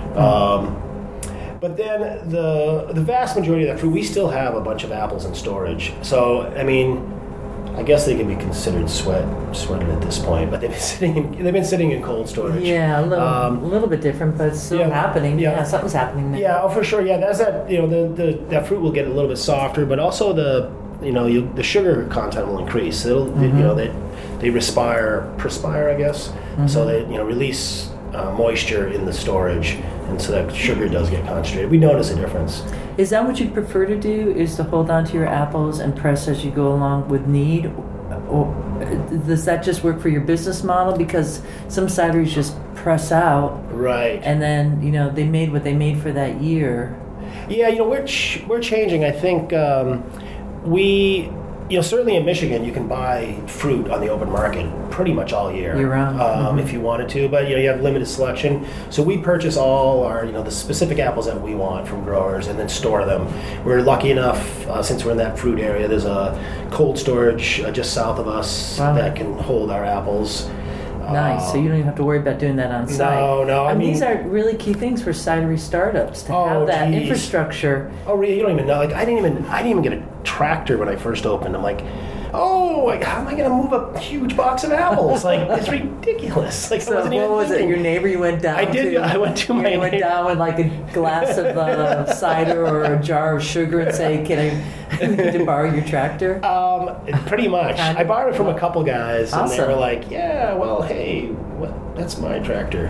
Um, but then the the vast majority of that fruit, we still have a bunch of apples in storage. So I mean, I guess they can be considered sweat sweated at this point. But they've been sitting in, they've been sitting in cold storage. Yeah, a little, Um, a little bit different, but it's still yeah, happening. yeah. Yeah. something's happening there. Yeah, oh, for sure. Yeah, that's that. You know, the, the that fruit will get a little bit softer, but also the you know you, the sugar content will increase. It'll you Mm-hmm. know they they respire, perspire, I guess. Mm-hmm. So they you know release uh, moisture in the storage, and so that sugar does get concentrated. We notice a difference. Is that what you prefer to do? Is to hold on to your apples and press as you go along with need, or does that just work for your business model? Because some cideries just press out, Right. and then you know they made what they made for that year. Yeah, you know, we're ch- we're changing. I think um, we, you know, certainly in Michigan, you can buy fruit on the open market pretty much all year, Year round. um, Mhm. if you wanted to. But you know, you have limited selection. So we purchase all our, you know, the specific apples that we want from growers, and then store them. We're lucky enough, uh, since we're in that fruit area, there's a cold storage uh, just south of us Wow. that can hold our apples. Nice. So you don't even have to worry about doing that on site. No, no, I And mean- these are really key things for cidery startups to Oh, have that geez. infrastructure. Oh, really? You don't even know? Like, I didn't even, I didn't even get a tractor when I first opened. I'm like, oh, like, how am I going to move a huge box of apples? Like, it's ridiculous. Like, I So wasn't what even was thinking. it? Your neighbor you went down I did, to? I went to you my went neighbor. down with like a glass of uh, cider or a jar of sugar and say, "Can I need to borrow your tractor?" Um, pretty much. Kind I of. borrowed it from a couple guys, and they Awesome. were like, "Yeah, well, hey, what, that's my tractor."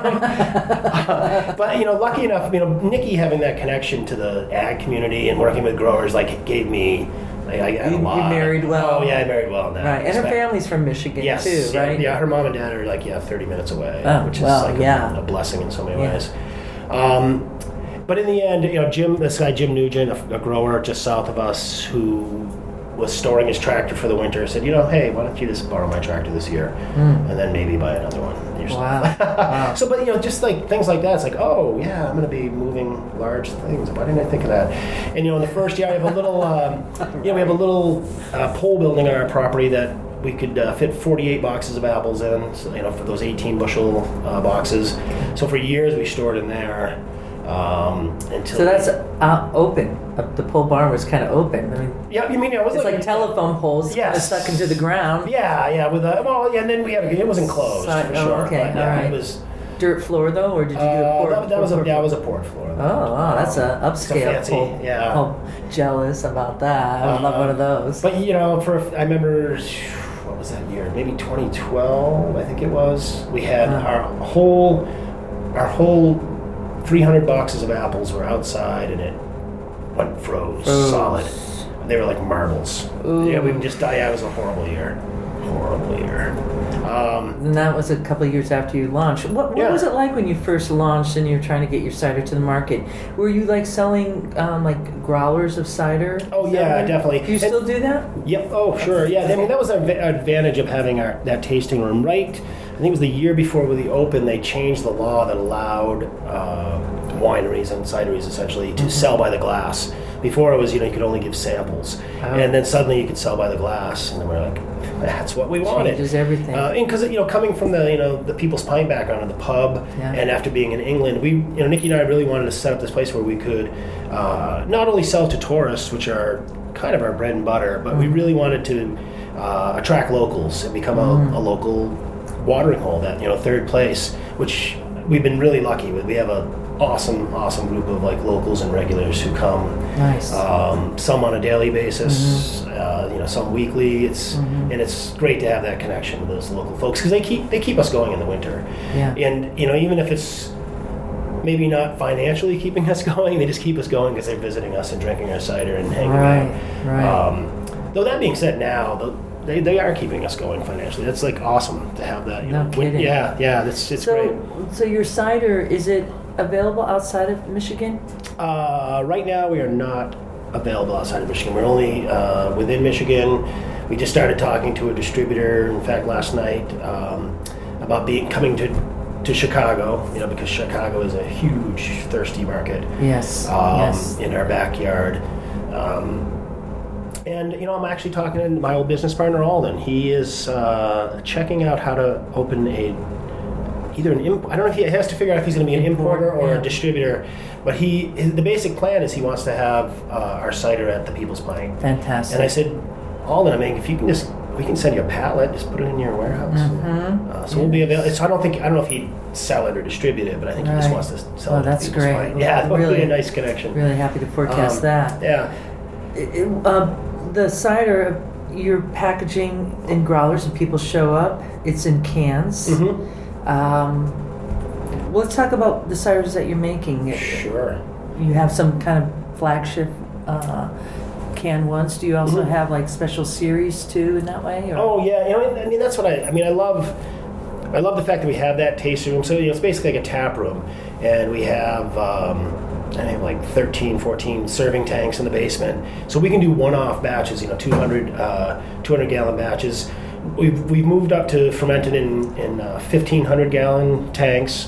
Uh, but you know, lucky enough, you know, Nikki having that connection to the ag community and working with growers, like, gave me. Like, I got You- a you lot. married well. Oh yeah, I married well in that Right, and her respect. family's from Michigan Yes, too, yeah, right? Yeah, her mom and dad are like yeah, thirty minutes away, Oh, which is well, like a, yeah. a blessing in so many Yeah. ways. Um, but in the end, you know, Jim, this guy Jim Nugent, a, a grower just south of us, who was storing his tractor for the winter, said, you know, hey, why don't you just borrow my tractor this year, and then maybe buy another one yourself. Wow. Wow. So, but you know, just like things like that, it's like, oh yeah, I'm going to be moving large things. Why didn't I think of that? And you know, in the first year, I have a little, um, you know, we have a little uh, pole building on our property that we could uh, fit forty-eight boxes of apples in. So, you know, for those eighteen bushel uh, boxes. So for years, we stored in there um, until. So that's uh, open. Uh, the pole barn was kind of open. I mean, Yeah, you mean it was it's like, like telephone poles kind of Yes. stuck into the ground. Yeah, yeah, with a well, yeah, and then we had it was enclosed Side- for oh, sure. okay, but, yeah, all right. it was. Dirt floor though, or did you do a Uh, port? that, that was a port- yeah, it was a port floor. Oh, wow, that's a It's a upscale fancy, pole. yeah. Oh, jealous about that. I would love Uh, one of those. But you know, for I remember, what was that year? Maybe twenty twelve, I think it was. We had Uh-huh. our whole, our whole three hundred boxes of apples were outside, and it went froze, Froze. solid. They were like marbles. Ooh. Yeah, we just yeah, it was a horrible year, horrible year. Um, And that was a couple of years after you launched. What, what Yeah. was it like when you first launched and you were trying to get your cider to the market? Were you like selling um, like growlers of cider? Oh, Is that yeah, right? definitely. Do you And- still do that? Yep. Oh, sure. Yeah. I mean, that was an advantage of having our that tasting room. Right. I think it was the year before we opened. They changed the law that allowed uh, wineries and cideries essentially to sell by the glass. Before it was, you know, you could only give samples, Oh. and then suddenly you could sell by the glass, and then we're like, that's what we wanted. Changes everything. Uh, and because you know, coming from the you know the People's Pint background of the pub, Yeah. and after being in England, we you know Nikki and I really wanted to set up this place where we could uh, not only sell to tourists, which are kind of our bread and butter, but we really wanted to uh, attract locals and become a, a local watering hole. That you know third place, which we've been really lucky with. We have a awesome, awesome group of like locals and regulars who come. Nice. Um, some on a daily basis, uh, you know, some weekly. It's and it's great to have that connection with those local folks because they keep they keep us going in the winter. Yeah. And you know, even if it's maybe not financially keeping us going, they just keep us going because they're visiting us and drinking our cider and hanging Right, out. right. Um, though that being said, now though, they they are keeping us going financially. That's like awesome to have that. You No know, when- kidding. yeah, yeah. That's it's so, great. so your cider, is it available outside of Michigan? Uh, right now, we are not available outside of Michigan. We're only uh, within Michigan. We just started talking to a distributor, in fact, last night, um, about being coming to to Chicago. You know, because Chicago is a huge thirsty market. Yes. Um, yes. In our backyard. Um, and you know, I'm actually talking to my old business partner Alden. He is uh, checking out how to open a either an imp- I don't know if he has to figure out if he's going to be an importer or yeah. a distributor. But he his, the basic plan is he wants to have uh, our cider at the People's Pint. Fantastic. And I said, Alden, I mean, if you can just we can send you a pallet, just put it in your warehouse. Mm-hmm. Uh, so we'll be available. So I don't think I don't know if he'd sell it or distribute it, but I think he just Right. wants to sell Oh, it. to that's People's great. Pint. Yeah, that would Really- be a nice connection. Really happy to forecast Um, that. Yeah. It- it- uh, the cider, you're packaging in growlers and people show up. It's in cans. Mm-hmm. Um, let's talk about the ciders that you're making. Sure. You have some kind of flagship uh, canned ones. Do you also Mhm. have like special series too in that way? Or? Oh yeah, you know, I mean that's what I. I mean I love. I love the fact that we have that tasting room. So you know, it's basically like a tap room, and we have. Um, I think like thirteen, fourteen serving tanks in the basement. So we can do one-off batches, you know, two hundred, uh, two hundred gallon batches. We've, we've moved up to fermented in, in uh, fifteen hundred gallon tanks.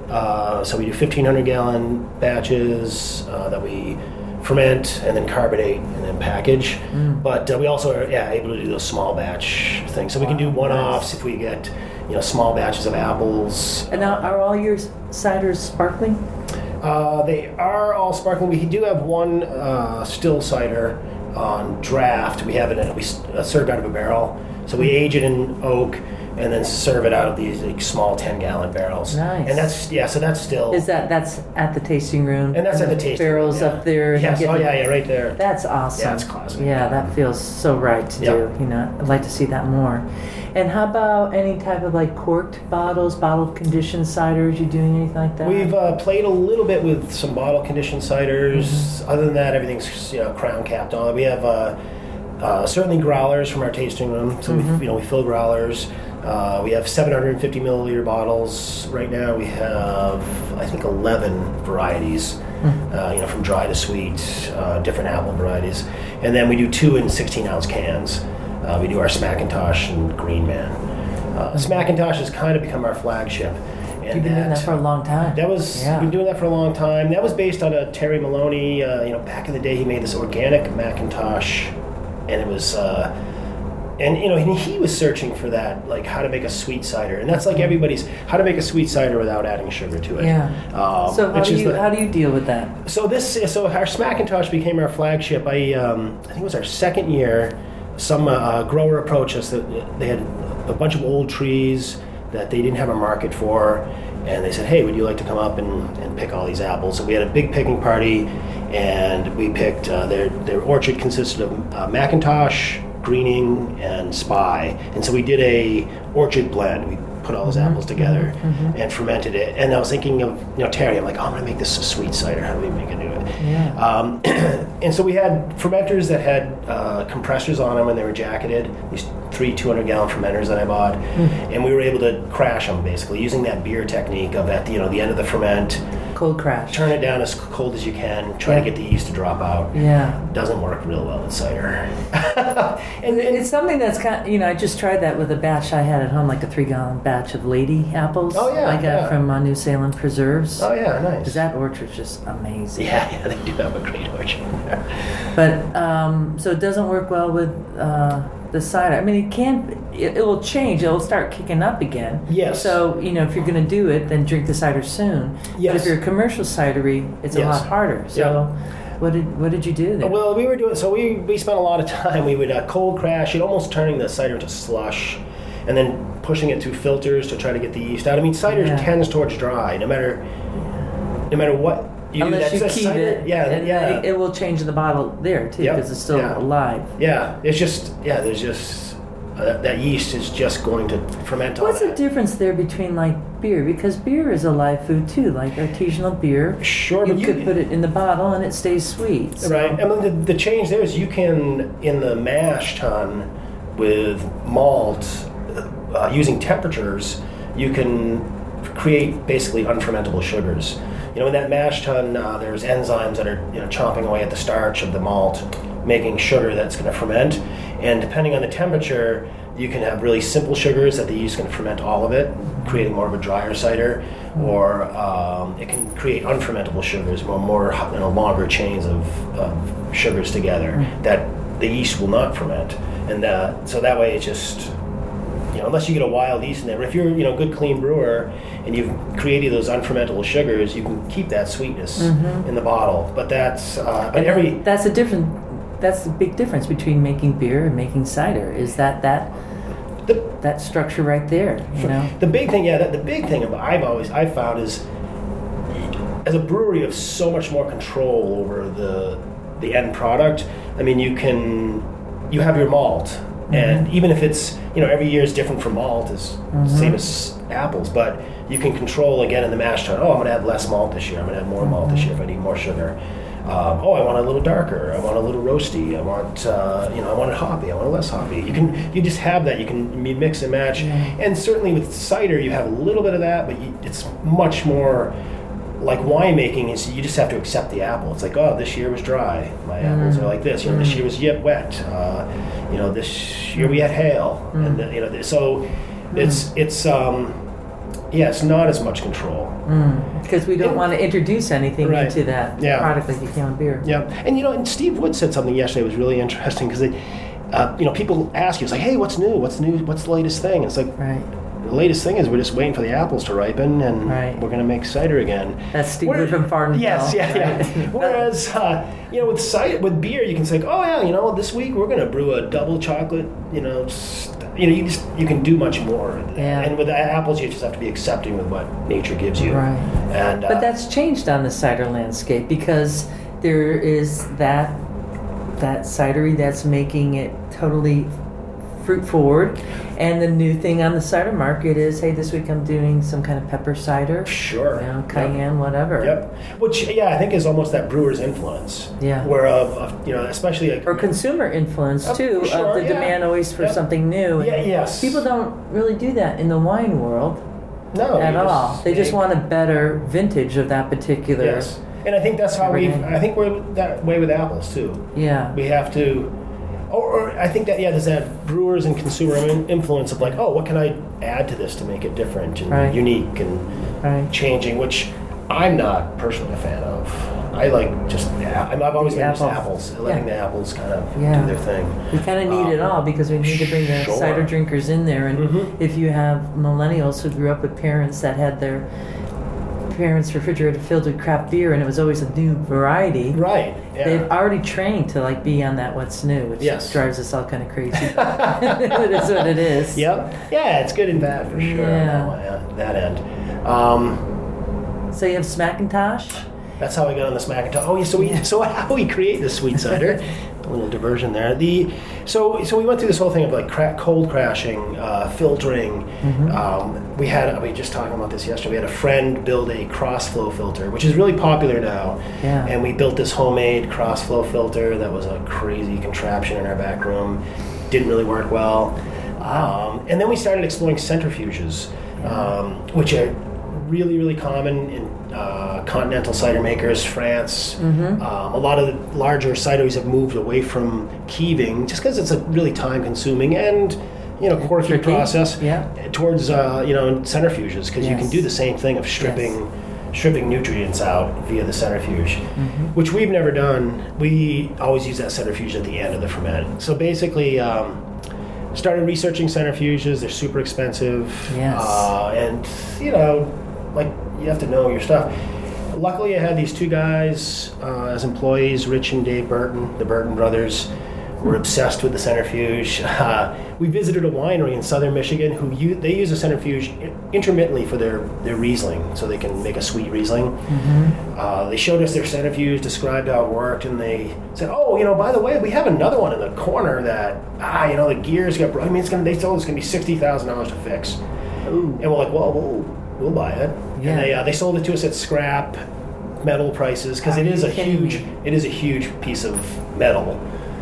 Uh, so we do fifteen hundred gallon batches uh, that we ferment and then carbonate and then package. Mm. But uh, we also are yeah, able to do those small batch things. So we can do one-offs if we get, you know, small batches of apples. And now, are all your ciders sparkling? Uh, they are all sparkling. We do have one uh, still cider on draft. We have it in, we uh, serve out of a barrel. So we age it in oak and then serve it out of these like, small ten gallon barrels. Nice. And that's, yeah, so that's still. Is that, that's at the tasting room? And that's at the tasting room. Barrels yeah. up there. Yes, You oh get yeah, the- yeah, right there. That's awesome. Yeah, it's classic. Yeah, that feels so right to Yeah. do. You know, I'd like to see that more. And how about any type of like corked bottles, bottle conditioned ciders? You doing anything like that? We've uh, played a little bit with some bottle conditioned ciders. Mm-hmm. Other than that, everything's you know crown capped on. We have uh, uh, certainly growlers from our tasting room. So Mm-hmm. we you know we fill growlers. Uh, we have seven hundred fifty milliliter bottles right now. We have I think eleven varieties. Mm-hmm. Uh, you know from dry to sweet, uh, different apple varieties, and then we do two and sixteen ounce cans. Uh, we do our Smackintosh and Green Man. Uh, Smackintosh has kind of become our flagship. And You've been doing that for a long time. That was Yeah. we've been doing that for a long time. That was based on a Terry Maloney. Uh, you know, back in the day, he made this organic Macintosh, and it was, uh, and you know, and he was searching for that, like how to make a sweet cider, and that's like everybody's how to make a sweet cider without adding sugar to it. Yeah. Um, So how which do is you the- how do you deal with that? so this, so our Smackintosh became our flagship. I, um, I think it was our second year. Some uh, grower approached us that they had a bunch of old trees that they didn't have a market for, and they said, "Hey, would you like to come up and, and pick all these apples?" So we had a big picking party, and we picked uh, their their orchard consisted of uh, Macintosh, Greening, and Spy, and so we did a orchard blend. We put all those Mm-hmm. apples together mm-hmm. and fermented it. And I was thinking of you know Terry. I'm like, oh, I'm gonna make this a sweet cider. How do we make it do it? Yeah. Um, and so we had fermenters that had uh, compressors on them and they were jacketed. These three two hundred gallon fermenters that I bought, mm. and we were able to crash them basically using that beer technique of at the, you know the end of the ferment, Cold crash. turn it down as cold as you can, try Yeah. to get the yeast to drop out. Yeah. Doesn't work real well with cider. and, and It's something that's kind. You know, I just tried that with a batch I had at home, like a three-gallon batch of Lady apples. Oh, yeah, I got yeah. from uh, New Salem Preserves. oh yeah, nice. Because that orchard's just amazing. Yeah, yeah, they do have a great orchard there. But um, so it doesn't work well with uh, the cider. I mean, it can. It, it will change. It will start kicking up again. Yes. So you know, if you're going to do it, then drink the cider soon. But Yes. if you're a commercial cidery, it's a Yes. lot harder. So what did what did you do there? Well, we were doing so. We we spent a lot of time. We would uh, cold crash it, almost turning the cider into slush, and then pushing it through filters to try to get the yeast out. I mean, cider Yeah. tends towards dry, no matter no matter what you Unless do. you That's keep cider, it, yeah, and yeah, it, it will change the bottle there too Yep. because it's still Yeah. alive. yeah. It's just yeah. There's just uh, that yeast is just going to ferment all What's the that. difference there between like beer? Because beer is a live food too, like artisanal beer. Sure, you but you could put it in the bottle and it stays sweet. so- Right. I mean, the, the change there is you can, in the mash tun with malt, uh, using temperatures, you can create basically unfermentable sugars. You know, in that mash tun, uh, there's enzymes that are you know chomping away at the starch of the malt, making sugar that's going to ferment. And depending on the temperature, you can have really simple sugars that the yeast can ferment all of it, creating more of a drier cider, or um, it can create unfermentable sugars, more, more you know, longer chains of, of sugars together that the yeast will not ferment. And uh, so that way it's just, you know, unless you get a wild yeast in there, but if you're, you know, a good clean brewer and you've created those unfermentable sugars, you can keep that sweetness Mm-hmm. in the bottle. But that's, uh, but And every, that- that's a different. That's the big difference between making beer and making cider. Is that that the, that structure right there? You know. The big thing, yeah, that, the big thing about I've always I've found is as a brewery you have so much more control over the the end product. I mean, you can you have your malt, mm-hmm. and even if it's you know every year is different for malt, is Mm-hmm. same as apples, but you can control again in the mash tun. Oh, I'm going to add less malt this year. I'm going to add more malt this year if I need more sugar. Um, oh, I want it a little darker. I want a little roasty. I want, uh, you know, I want it hoppy. I want it less hoppy. You can, you just have that. You can mix and match. Yeah. And certainly with cider, you have a little bit of that, but you, it's much more like winemaking. Is you just have to accept the apple. It's like, oh, this year was dry. My Mm. apples are like this. You know, this year was yet wet. Uh, you know, this year we had hail. Mm. And you know, so it's it's um, yeah, it's not as much control. Because we don't And- want to introduce anything Right. into that Yeah. product like you can on beer. Yeah, and you know, and Steve Wood said something yesterday that was really interesting because, uh, you know, people ask you, it's like, hey, what's new? What's new? What's the latest thing? And it's like, Right. the latest thing is we're just waiting for the apples to ripen, and Right. we're going to make cider again. That's Steve Where- Wood from Farmville. Yes, yeah, yeah. right? Whereas, uh, you know, with cider, with beer, you can say, oh yeah, you know, this week we're going to brew a double chocolate. You know, st- you know, you just you can do much more. Yeah. And with the apples, you just have to be accepting with what nature gives you. Right. And uh, But that's changed on the cider landscape because there is that that cidery that's making it totally fruit forward. And the new thing on the cider market is, hey, this week I'm doing some kind of pepper cider, sure, you know, cayenne, whatever. Yep. Which, yeah, I think is almost that brewer's influence. Yeah. Where of, of you know, especially like, Or consumer influence Of- too, for sure, of the yeah. demand always for Yep. something new. Yeah, And yes. People don't really do that in the wine world no at you all. They just make- want a better vintage of that particular. Yes. And I think that's how we. Everything. I think we're that way with apples too. Yeah. We have to. Or, or I think that yeah, there's that brewers and consumer in- influence of like, oh, what can I add to this to make it different and Right. unique and Right. changing, which I'm not personally a fan of. I like just yeah, I'm, I've always The been used to apple. apples, letting Yeah. the apples kind of Yeah. do their thing. We kind of need it Um, all because we need to bring the sure. cider drinkers in there. And Mhm. if you have millennials who grew up with parents that had their parents' refrigerator filled with craft beer and it was always a new variety, Right. Yeah. they've already trained to like be on that what's new, which Yes. drives us all kind of crazy. It is what it is. Yep. Yeah, it's good and bad for sure. Yeah. On that- that end. Um, So you have Smackintosh. That's how I got on this Macintosh. Oh, yeah. So we, so how we create this sweet cider? A little diversion there. The so so we went through this whole thing of like cra- cold crashing, uh, filtering. Um, we had we were just talking about this yesterday. We had a friend build a cross flow filter, which is really popular now. Yeah. And we built this homemade cross flow filter that was a crazy contraption in our back room. Didn't really work well. Um, and then we started exploring centrifuges, um, which are really, really common in uh, continental cider makers, France. Mm-hmm. Um, a lot of the larger cideries have moved away from keeving just because it's a really time-consuming and you know quirky Tricky. process Yeah. towards uh, you know centrifuges because you can Yes. do the same thing of stripping stripping nutrients out via the centrifuge, Mm-hmm. which we've never done. We always use that centrifuge at the end of the ferment. So basically. Um, Started researching centrifuges. They're super expensive. Yes. Uh, and, you know, like, you have to know your stuff. Luckily, I had these two guys uh, as employees, Rich and Dave Burton, the Burton brothers, were obsessed with the centrifuge. Uh, we visited a winery in southern Michigan who u- they use a centrifuge intermittently for their, their Riesling, so they can make a sweet Riesling. Uh, they showed us their centrifuge, described how it worked, and they said, "Oh, you know, by the way, we have another one in the corner that ah, you know, the gears got. Bro- I mean, it's gonna. They told us it's gonna be sixty thousand dollars to fix." Ooh. And we're like, "Well, we'll, we'll buy it." Yeah. And they uh, they sold it to us at scrap metal prices because Are it is you a kidding huge me? it is a huge piece of metal.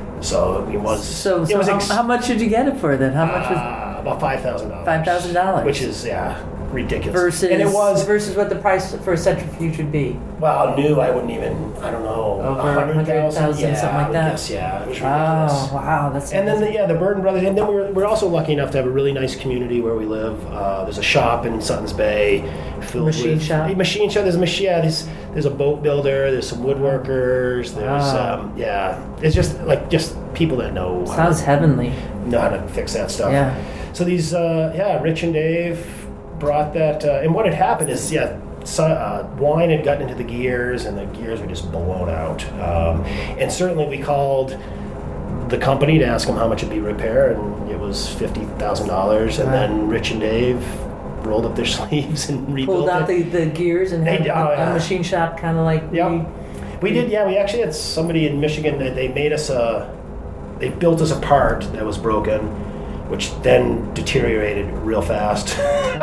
So it was So, it so was how, ex- how much did you get it for then? How much was uh, about five thousand dollars. five thousand dollars? Which is yeah ridiculous. versus and it was versus what the price for a centrifuge would be? well new. I wouldn't even I don't know Over a hundred one hundred thousand, Yeah, something like I would that? guess, yeah, it was ridiculous. Oh wow, that's And then, the, amazing. yeah, the Burton brothers. And then we're, we're also lucky enough to have a really nice community where we live. Uh, there's a shop in Suttons Bay. Filled Machine with, shop? A machine shop. There's a machine. Yeah, there's, there's a boat builder. There's some woodworkers. There's, Wow. um, yeah. It's just like just people that know how, Sounds heavenly. to, know how to fix that stuff. Yeah. So these, uh, yeah, Rich and Dave brought that. Uh, and what had happened is, yeah, so, uh, wine had gotten into the gears, and the gears were just blown out. Um, and certainly we called the company to ask them how much it'd be repair, and it was fifty thousand dollars. And Wow. then Rich and Dave rolled up their sleeves and rebuilt Pulled out it. the, the gears and They had did- a, oh, a yeah. machine shop kind of like Yep. we- We did, yeah. We actually had somebody in Michigan that they made us a. They built us a part that was broken. which then deteriorated real fast.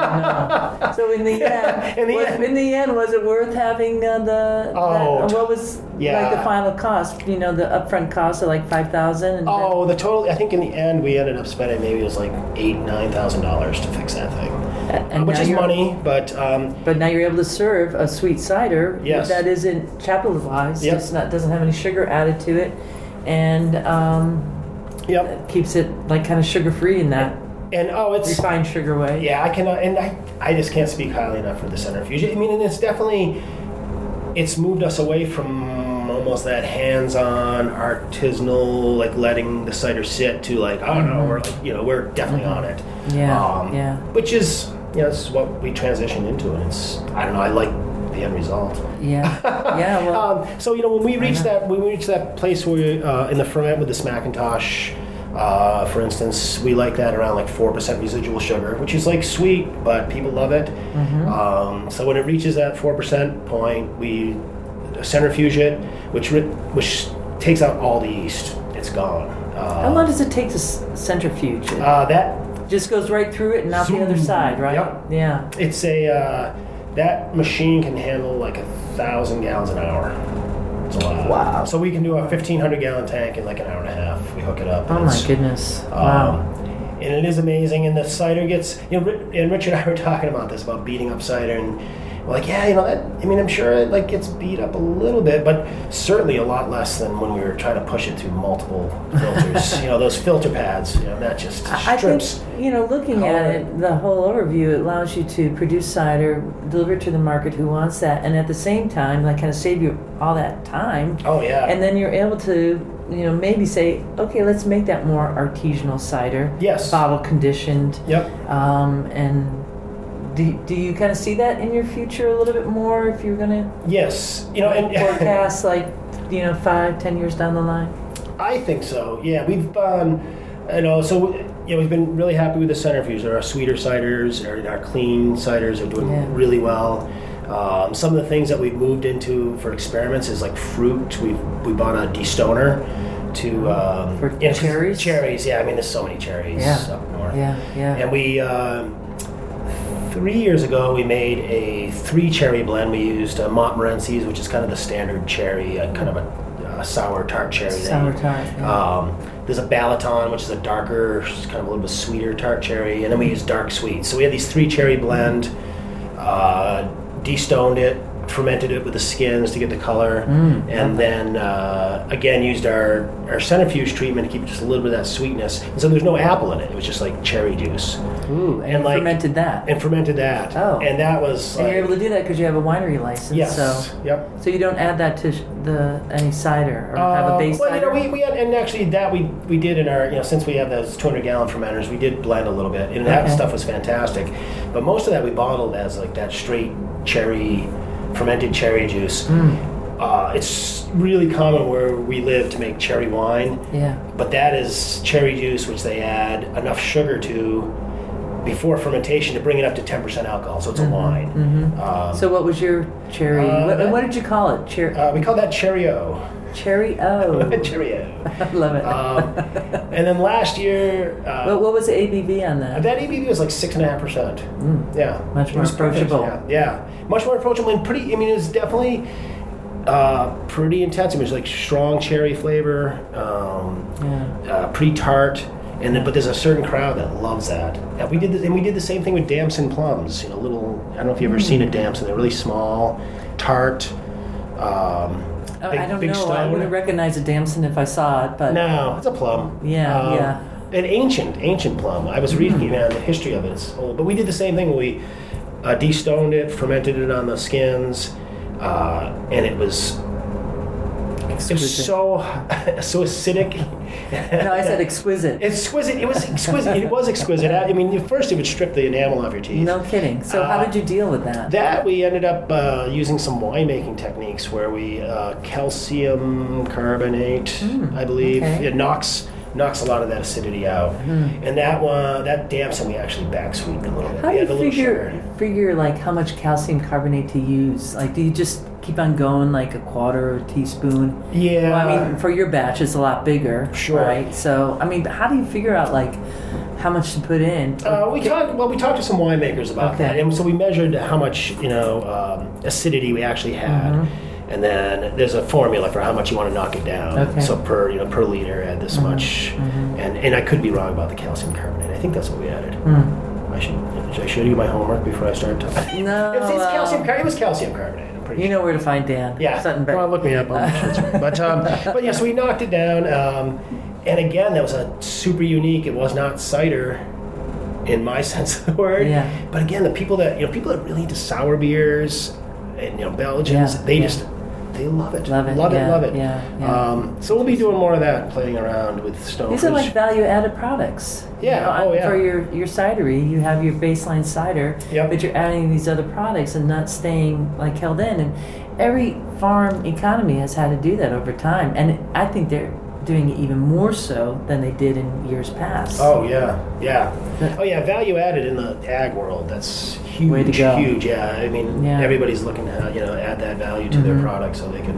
No. So in the end, In the was, end. in the end, was it worth having uh, the? Oh, that, what was yeah. like the final cost? You know, the upfront cost of like five thousand. Oh, the total. I think in the end we ended up spending maybe it was like eight, nine thousand dollars to fix that thing, and which now is you're- money. But um, But now you're able to serve a sweet cider Yes. that isn't capitalized. Yep. It's not doesn't have any sugar added to it, and um, yep. keeps it like kind of sugar free in that And oh, it's refined sugar way. yeah. I cannot, and I, I just can't speak highly enough for the centrifuge. I mean, and it's definitely it's moved us away from almost that hands-on artisanal, like letting the cider sit to like I don't know, we're like, you know we're definitely on it. Yeah, Um, yeah. Which is you know this is what we transitioned into, and it's I don't know. I like the end result. Yeah, yeah. Well, Um, so you know when we reach that when we reach that place where we, uh, in the ferment with this Macintosh, uh, for instance, we like that around like four percent residual sugar, which is like sweet, but people love it. Um, so when it reaches that four percent point, we centrifuge it, which ri- which takes out all the yeast. It's gone. Uh, how long does it take to s- centrifuge? It uh, that just goes right through it and out the other Zoom. side, right? Yep. Yeah. it's a uh, that machine can handle like a thousand gallons an hour. It's a lot. Wow. So we can do a fifteen hundred gallon tank in like an hour and a half. We hook it up. Oh and my it's- goodness. Um, Wow. And it is amazing. And the cider gets, you know, Ri- and Richard and I were talking about this, about beating up cider. And we're like, yeah, you know, that, I mean, I'm sure it like gets beat up a little bit, but certainly a lot less than when we were trying to push it through multiple filters. You know, those filter pads, you know, that just I strips. think, you know, looking at color. it, the whole overview, it allows you to produce cider, deliver it to the market who wants that, and at the same time, like, kind of save you all that time. Oh, yeah. And then you're able to, you know, maybe say, okay, let's make that more artisanal cider. Yes. Bottle conditioned. Yep. Um, and do, do you kind of see that in your future a little bit more if you're going to Yes. You know, and forecast, like, you know, five, ten years down the line? I think so. Yeah, we've um, you know, so you know, we've been really happy with the centrifuge. Our sweeter ciders, our, our clean ciders are doing Yeah. really well. Um, some of the things that we've moved into for experiments is like fruit. We we bought a destoner to um, For you know, 'cause cherries? Cherries, yeah. I mean, there's so many cherries Yeah. up north. Yeah, yeah. And we um, three years ago we made a three cherry blend. We used uh, Montmorency's, which is kind of the standard cherry, uh, kind of a uh, sour tart cherry. that Sour you- tart, yeah. Um, there's a Balaton, which is a darker, kind of a little bit sweeter tart cherry, and then we use dark sweet. So we had these three cherry blend, uh, destoned it, fermented it with the skins to get the color, and then uh, again used our, our centrifuge treatment to keep just a little bit of that sweetness. And so there's no apple in it. It was just like cherry juice. Ooh, and, and like- fermented that. And fermented that. Oh. And that was And like, you're able to do that because you have a winery license. yes. So, Yep. so you don't add that to sh- the any cider or have a Uh, base well, cider. you know, we, we had, and actually that we we did in our, you know, since we have those two hundred gallon fermenters, we did blend a little bit, and that Okay. stuff was fantastic. But most of that we bottled as like that straight cherry, fermented cherry juice. Hmm. Uh, it's really common where we live to make cherry wine, yeah. but that is cherry juice which they add enough sugar to before fermentation to bring it up to ten percent alcohol, so it's a wine. Um, So what was your cherry? Uh, what, that- what did you call it? Cher- uh, we call that Cherry-O. cherry O. Cherry-O. I love it. Um, and then last year, uh, what, what was the A B V on that? that A B V was like six and a half percent. Yeah, Much It more was perfect, approachable. Yeah, yeah, much more approachable and pretty. I mean, it was definitely uh, pretty intense. It was like strong cherry flavor, um, Yeah. uh, pretty tart. And then, but there's a certain crowd that loves that. And we did, the, and we did the same thing with damson plums. You know, little. I don't know if you've ever seen a damson. They're really small, tart. Um, Oh, big, I don't big know. I stone. wouldn't recognize a damson if I saw it, but No, it's a plum. Yeah, Um, yeah. An ancient, ancient plum. I was reading you know, the history of it. It's old. But we did the same thing. We uh, destoned it, fermented it on the skins, uh, and it was it was exquisite. so so acidic. No, I said exquisite. exquisite. It was exquisite. It was exquisite. I mean, at first it would strip the enamel off your teeth. No kidding. So how Uh, did you deal with that? That we ended up uh, using some winemaking techniques where we uh, calcium carbonate, I believe, okay. it knocks knocks a lot of that acidity out. And that one, that damson, we actually back sweetened a little bit. How we do had a you little figure sugar. figure like how much calcium carbonate to use? Like, do you just keep on going like a quarter or a teaspoon? Yeah. Well, I mean, for your batch, it's a lot bigger. Sure. Right? So, I mean, how do you figure out like how much to put in? Uh, we talked. Well, we talked to some winemakers about Okay. that, and so we measured how much you know um, acidity we actually had, Mm-hmm. and then there's a formula for how much you want to knock it down. Okay. So per you know per liter, add this Mm-hmm. much, and and I could be wrong about the calcium carbonate. I think that's what we added. Mm. I should should I show you my homework before I start talking? No, it's, it's well, calcium. car- It was calcium carbonate. I'm pretty You sure. know where to find Dan. Yeah. Sutton Beck. Well, look me up. I'm sure it's right. But um, but yeah, so we knocked it down, um, and again, that was a super unique. It was not cider, in my sense of the word. Yeah. But again, the people that you know, people that really into sour beers, and you know, Belgians, Yeah, they yeah. just they love it, Love it, love yeah, it, love it. yeah, yeah. Um, so we'll be doing more of that, playing around with Stonebridge. These are like value-added products. Yeah, You know, oh, yeah. For your, your cidery, you have your baseline cider, Yep. but you're adding these other products and not staying like held in. And every farm economy has had to do that over time. And I think they're doing it even more so than they did in years past. Oh yeah, yeah. Oh yeah, value added in the ag world. That's huge, Way to go. huge. Yeah, I mean, Yeah. everybody's looking to you know add that value to Mhm. their product so they can.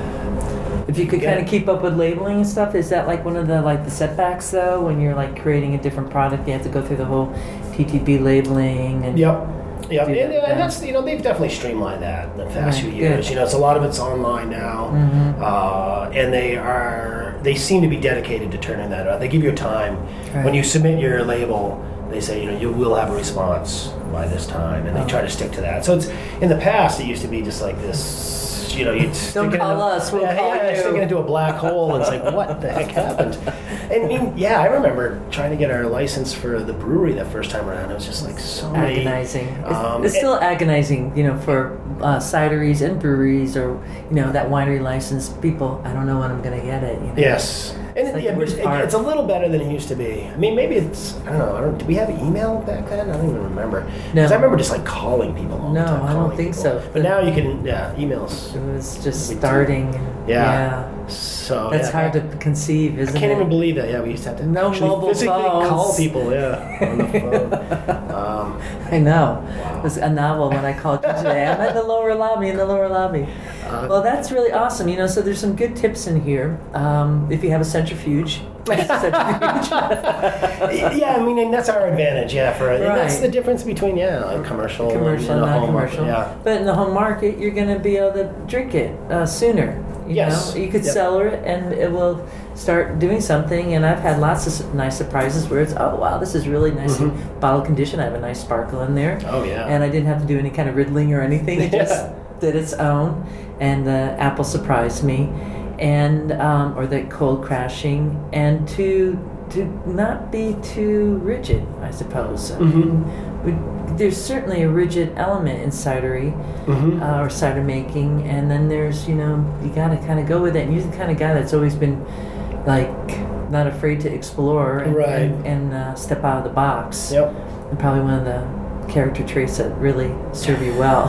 If you could Yeah. kind of keep up with labeling and stuff, is that like one of the like the setbacks though? When you're like creating a different product, you have to go through the whole T T B labeling and Yep. Yep, Do and, that, uh, yeah. and that's you know they've definitely streamlined that in the past Right, few years. good. You know, it's a lot of it's online now, Mhm. uh, and they are they seem to be dedicated to turning that out. They give you a time Right. when you submit your label. They say you know you will have a response by this time, and they Oh. try to stick to that. So it's in the past it used to be just like this. You know, you'd stick Don't it call in a, us, we'll yeah, call yeah, you. stick it into a black hole, and it's like, what the heck happened? And I mean, yeah, I remember trying to get our license for the brewery that first time around. It was just like so many. agonizing. It's, Um, it's still agonizing, you know, for uh, cideries and breweries, or you know, that winery license. People, I don't know when I'm going to get it. You know? Yes. And It's like yeah, the but worst it- part. it's a little better than it used to be. I mean, maybe it's, I don't know, I don't, did we have email back then? I don't even remember. Because No. I remember just like calling people all No, the time. I don't calling think people. so. But now you can, yeah, emails. It was just We do. starting. And, Yeah. So That's yeah, hard to I, conceive, I isn't can't it? even believe that. Yeah, we used to have to No actually mobile physically phones. call people, yeah, on the phone. um, I know. Wow. It was a novel when I called you today. I'm at the lower lobby, in the lower lobby. Uh, Well, that's really awesome. You know, so there's some good tips in here. Um, if you have a centrifuge, centrifuge. yeah, I mean, and that's our advantage, yeah. For and that's Right. the difference between yeah, like commercial, commercial, and, and a not home commercial. market, yeah. But in the home market, you're going to be able to drink it uh, sooner. You Yes. know, you could Yep. cellar it, and it will start doing something. And I've had lots of s- nice surprises where it's, oh wow, this is really nice Mhm. bottle condition. I have a nice sparkle in there. Oh yeah. And I didn't have to do any kind of riddling or anything. It just Yeah. did its own. And the apple surprised me, and um, or the cold crashing, and to to not be too rigid, I suppose. I Mhm. mean, we, there's certainly a rigid element in cidery Mhm. uh, or cider making, and then there's you know you got to kind of go with it. And you're the kind of guy that's always been like not afraid to explore and, Right. and, and uh, step out of the box. Yep. And probably one of the character traits that really serve you well.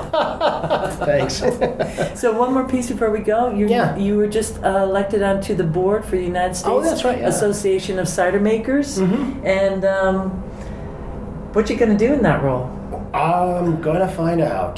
Thanks. So one more piece before we go. You Yeah. you were just uh, elected onto the board for the United States Oh, that's right, yeah. Association of Cider Makers. Mhm. And um, what you going to do in that role? I'm gonna find out.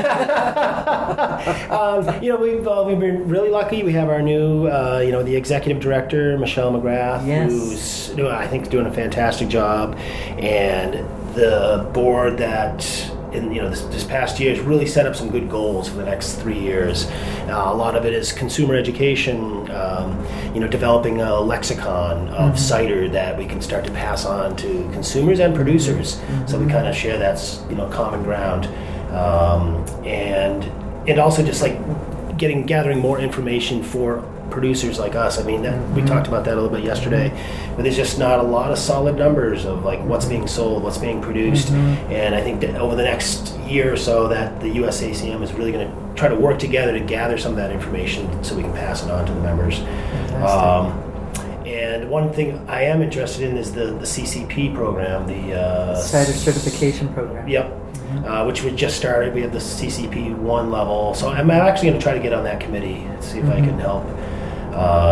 um, you know, we've uh, we've been really lucky. We have our new, uh, you know, the executive director Michelle McGrath, Yes. who's doing, I think, doing a fantastic job, and the board that. In you know this, this past year has really set up some good goals for the next three years. Uh, a lot of it is consumer education, um, you know, developing a lexicon of Mm-hmm. cider that we can start to pass on to consumers and producers. Mm-hmm. So we kind of share that you know common ground, um, and and also just like getting gathering more information for producers like us. I mean, that, we Mm-hmm. talked about that a little bit yesterday, but there's just not a lot of solid numbers of like what's being sold, what's being produced, Mm-hmm. and I think that over the next year or so, that the U S A C M is really going to try to work together to gather some of that information so we can pass it on to the members. Um, and one thing I am interested in is the, the C C P program, the uh, Cider Certification Program. Yep. Uh, which we just started. We have the C C P one level, so I'm actually going to try to get on that committee and see if I Mhm. can help uh,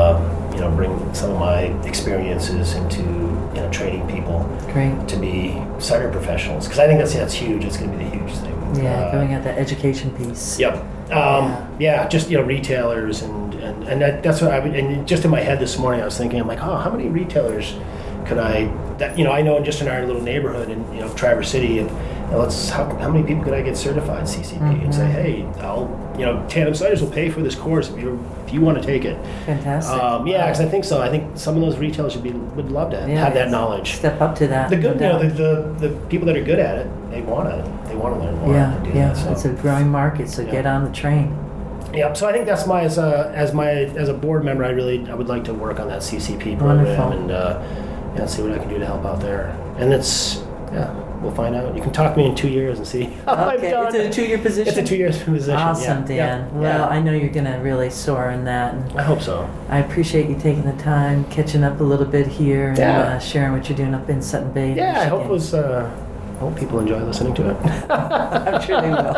you know, bring some of my experiences into, you know, training people Great. to be cider professionals. Because I think that's that's huge. It's going to be the huge thing. Yeah, Uh, going at that education piece. Yep. Um, yeah. just you know, retailers and and and that, that's what I would. And just in my head this morning, I was thinking, I'm like, oh, how many retailers could I? That you know, I know just in our little neighborhood in you know Traverse City, and you know, let's how, how many people could I get certified C C P Mm-hmm. and say, hey, I'll you know, Tandem Ciders will pay for this course if you if you want to take it. Fantastic. Um, yeah, because I think so. I think some of those retailers would be would love to Yeah, have that yes. knowledge. Step up to that. The good, no you know, doubt. the, the the people that are good at it, they want to they want to learn more. Yeah, and do yeah, that, so. it's a growing market, so Yeah. get on the train. Yeah, so I think that's my as a as my as a board member, I really I would like to work on that C C P program Wonderful. and uh, yeah, see what I can do to help out there. And it's yeah, we'll find out. You can talk to me in two years and see how I've Okay, done. it's a two-year position? It's a two year position. Awesome, yeah. Dan. Yeah. Well, yeah. I know you're going to really soar in that. And I hope so. I appreciate you taking the time, catching up a little bit here, and Yeah. uh, sharing what you're doing up in Sutton Bay. Yeah, I hope Michigan. it was. Uh, I hope people enjoy listening to it. I'm sure they will.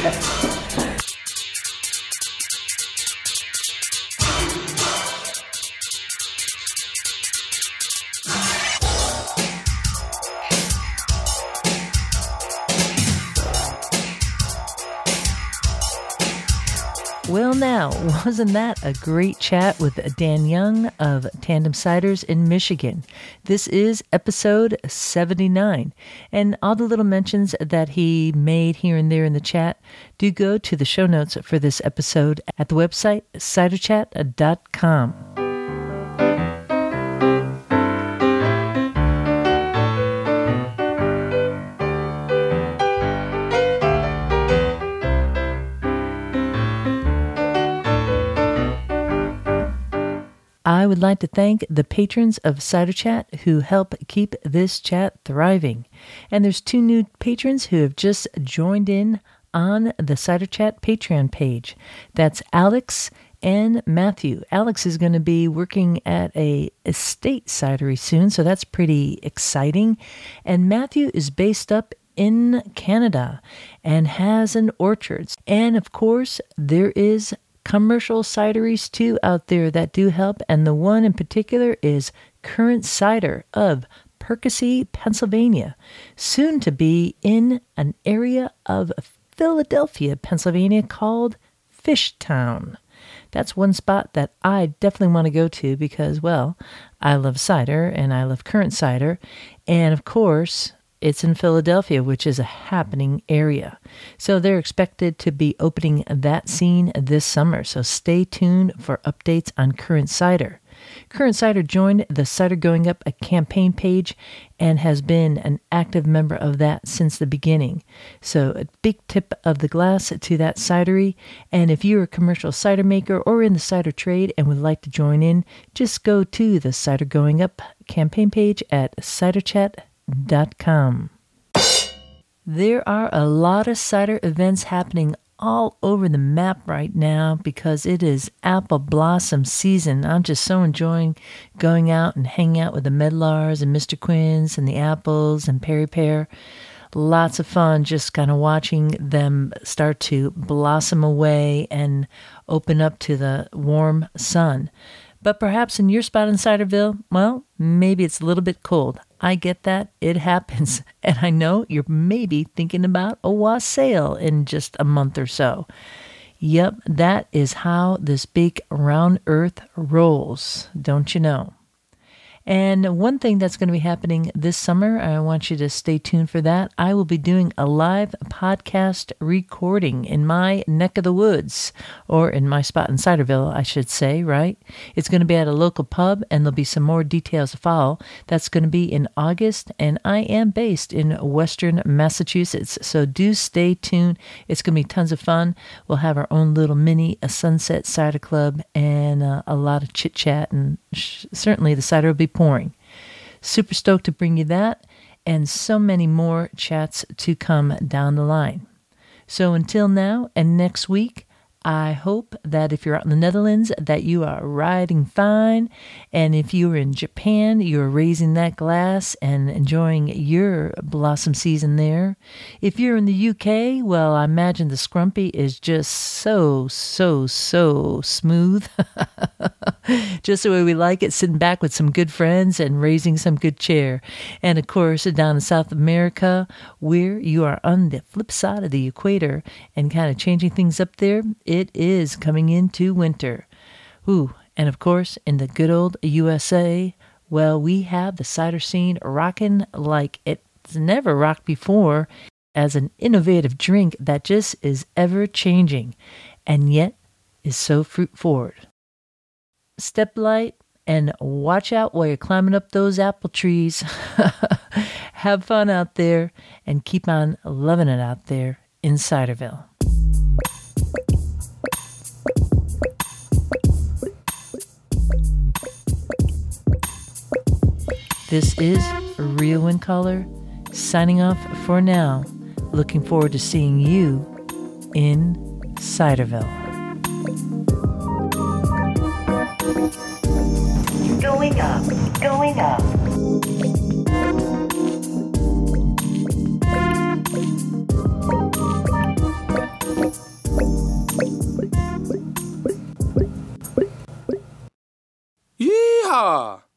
Well, now, wasn't that a great chat with Dan Young of Tandem Ciders in Michigan? This is episode seventy-nine, and all the little mentions that he made here and there in the chat, do go to the show notes for this episode at the website cider chat dot com. I would like to thank the patrons of Cider Chat who help keep this chat thriving. And there's two new patrons who have just joined in on the Cider Chat Patreon page. That's Alex and Matthew. Alex is going to be working at a estate cidery soon, so that's pretty exciting. And Matthew is based up in Canada and has an orchard. And of course, there is commercial cideries too out there that do help, and the one in particular is Current Cider of Percy, Pennsylvania, soon to be in an area of Philadelphia, Pennsylvania called Fishtown. That's one spot that I definitely want to go to because, well, I love cider and I love Current Cider, and of course, it's in Philadelphia, which is a happening area. So they're expected to be opening that scene this summer. So stay tuned for updates on Current Cider. Current Cider joined the Cider Going Up a campaign page and has been an active member of that since the beginning. So a big tip of the glass to that cidery. And if you're a commercial cider maker or in the cider trade and would like to join in, just go to the Cider Going Up campaign page at cider chat dot com. There are a lot of cider events happening all over the map right now because it is apple blossom season. I'm just so enjoying going out and hanging out with the Medlars and Mister Quinn's and the Apples and Perry Pear. Lots of fun just kind of watching them start to blossom away and open up to the warm sun. But perhaps in your spot in Ciderville, well, maybe it's a little bit cold. I get that. It happens. And I know you're maybe thinking about a wassail in just a month or so. Yep, that is how this big round earth rolls, don't you know? And one thing that's going to be happening this summer, I want you to stay tuned for that. I will be doing a live podcast recording in my neck of the woods, or in my spot in Ciderville, I should say, right? It's going to be at a local pub, and there'll be some more details to follow. That's going to be in August, and I am based in Western Massachusetts, so do stay tuned. It's going to be tons of fun. We'll have our own little mini a Sunset Cider Club and uh, a lot of chit-chat, and sh- certainly the cider will be pouring. Super stoked to bring you that and so many more chats to come down the line. So until now and next week, I hope that if you're out in the Netherlands that you are riding fine, and if you're in Japan, you're raising that glass and enjoying your blossom season there. If you're in the U K, well, I imagine the scrumpy is just so, so, so smooth. Just the way we like it, sitting back with some good friends and raising some good cheer. And of course, down in South America, where you are on the flip side of the equator and kind of changing things up there, it is coming into winter. Ooh, and of course, in the good old U S A, well, we have the cider scene rocking like it's never rocked before as an innovative drink that just is ever changing and yet is so fruit forward. Step light and watch out while you're climbing up those apple trees. Have fun out there and keep on loving it out there in Ciderville. This is Ria Windcaller signing off for now. Looking forward to seeing you in Ciderville. Going up, going up. Yeehaw!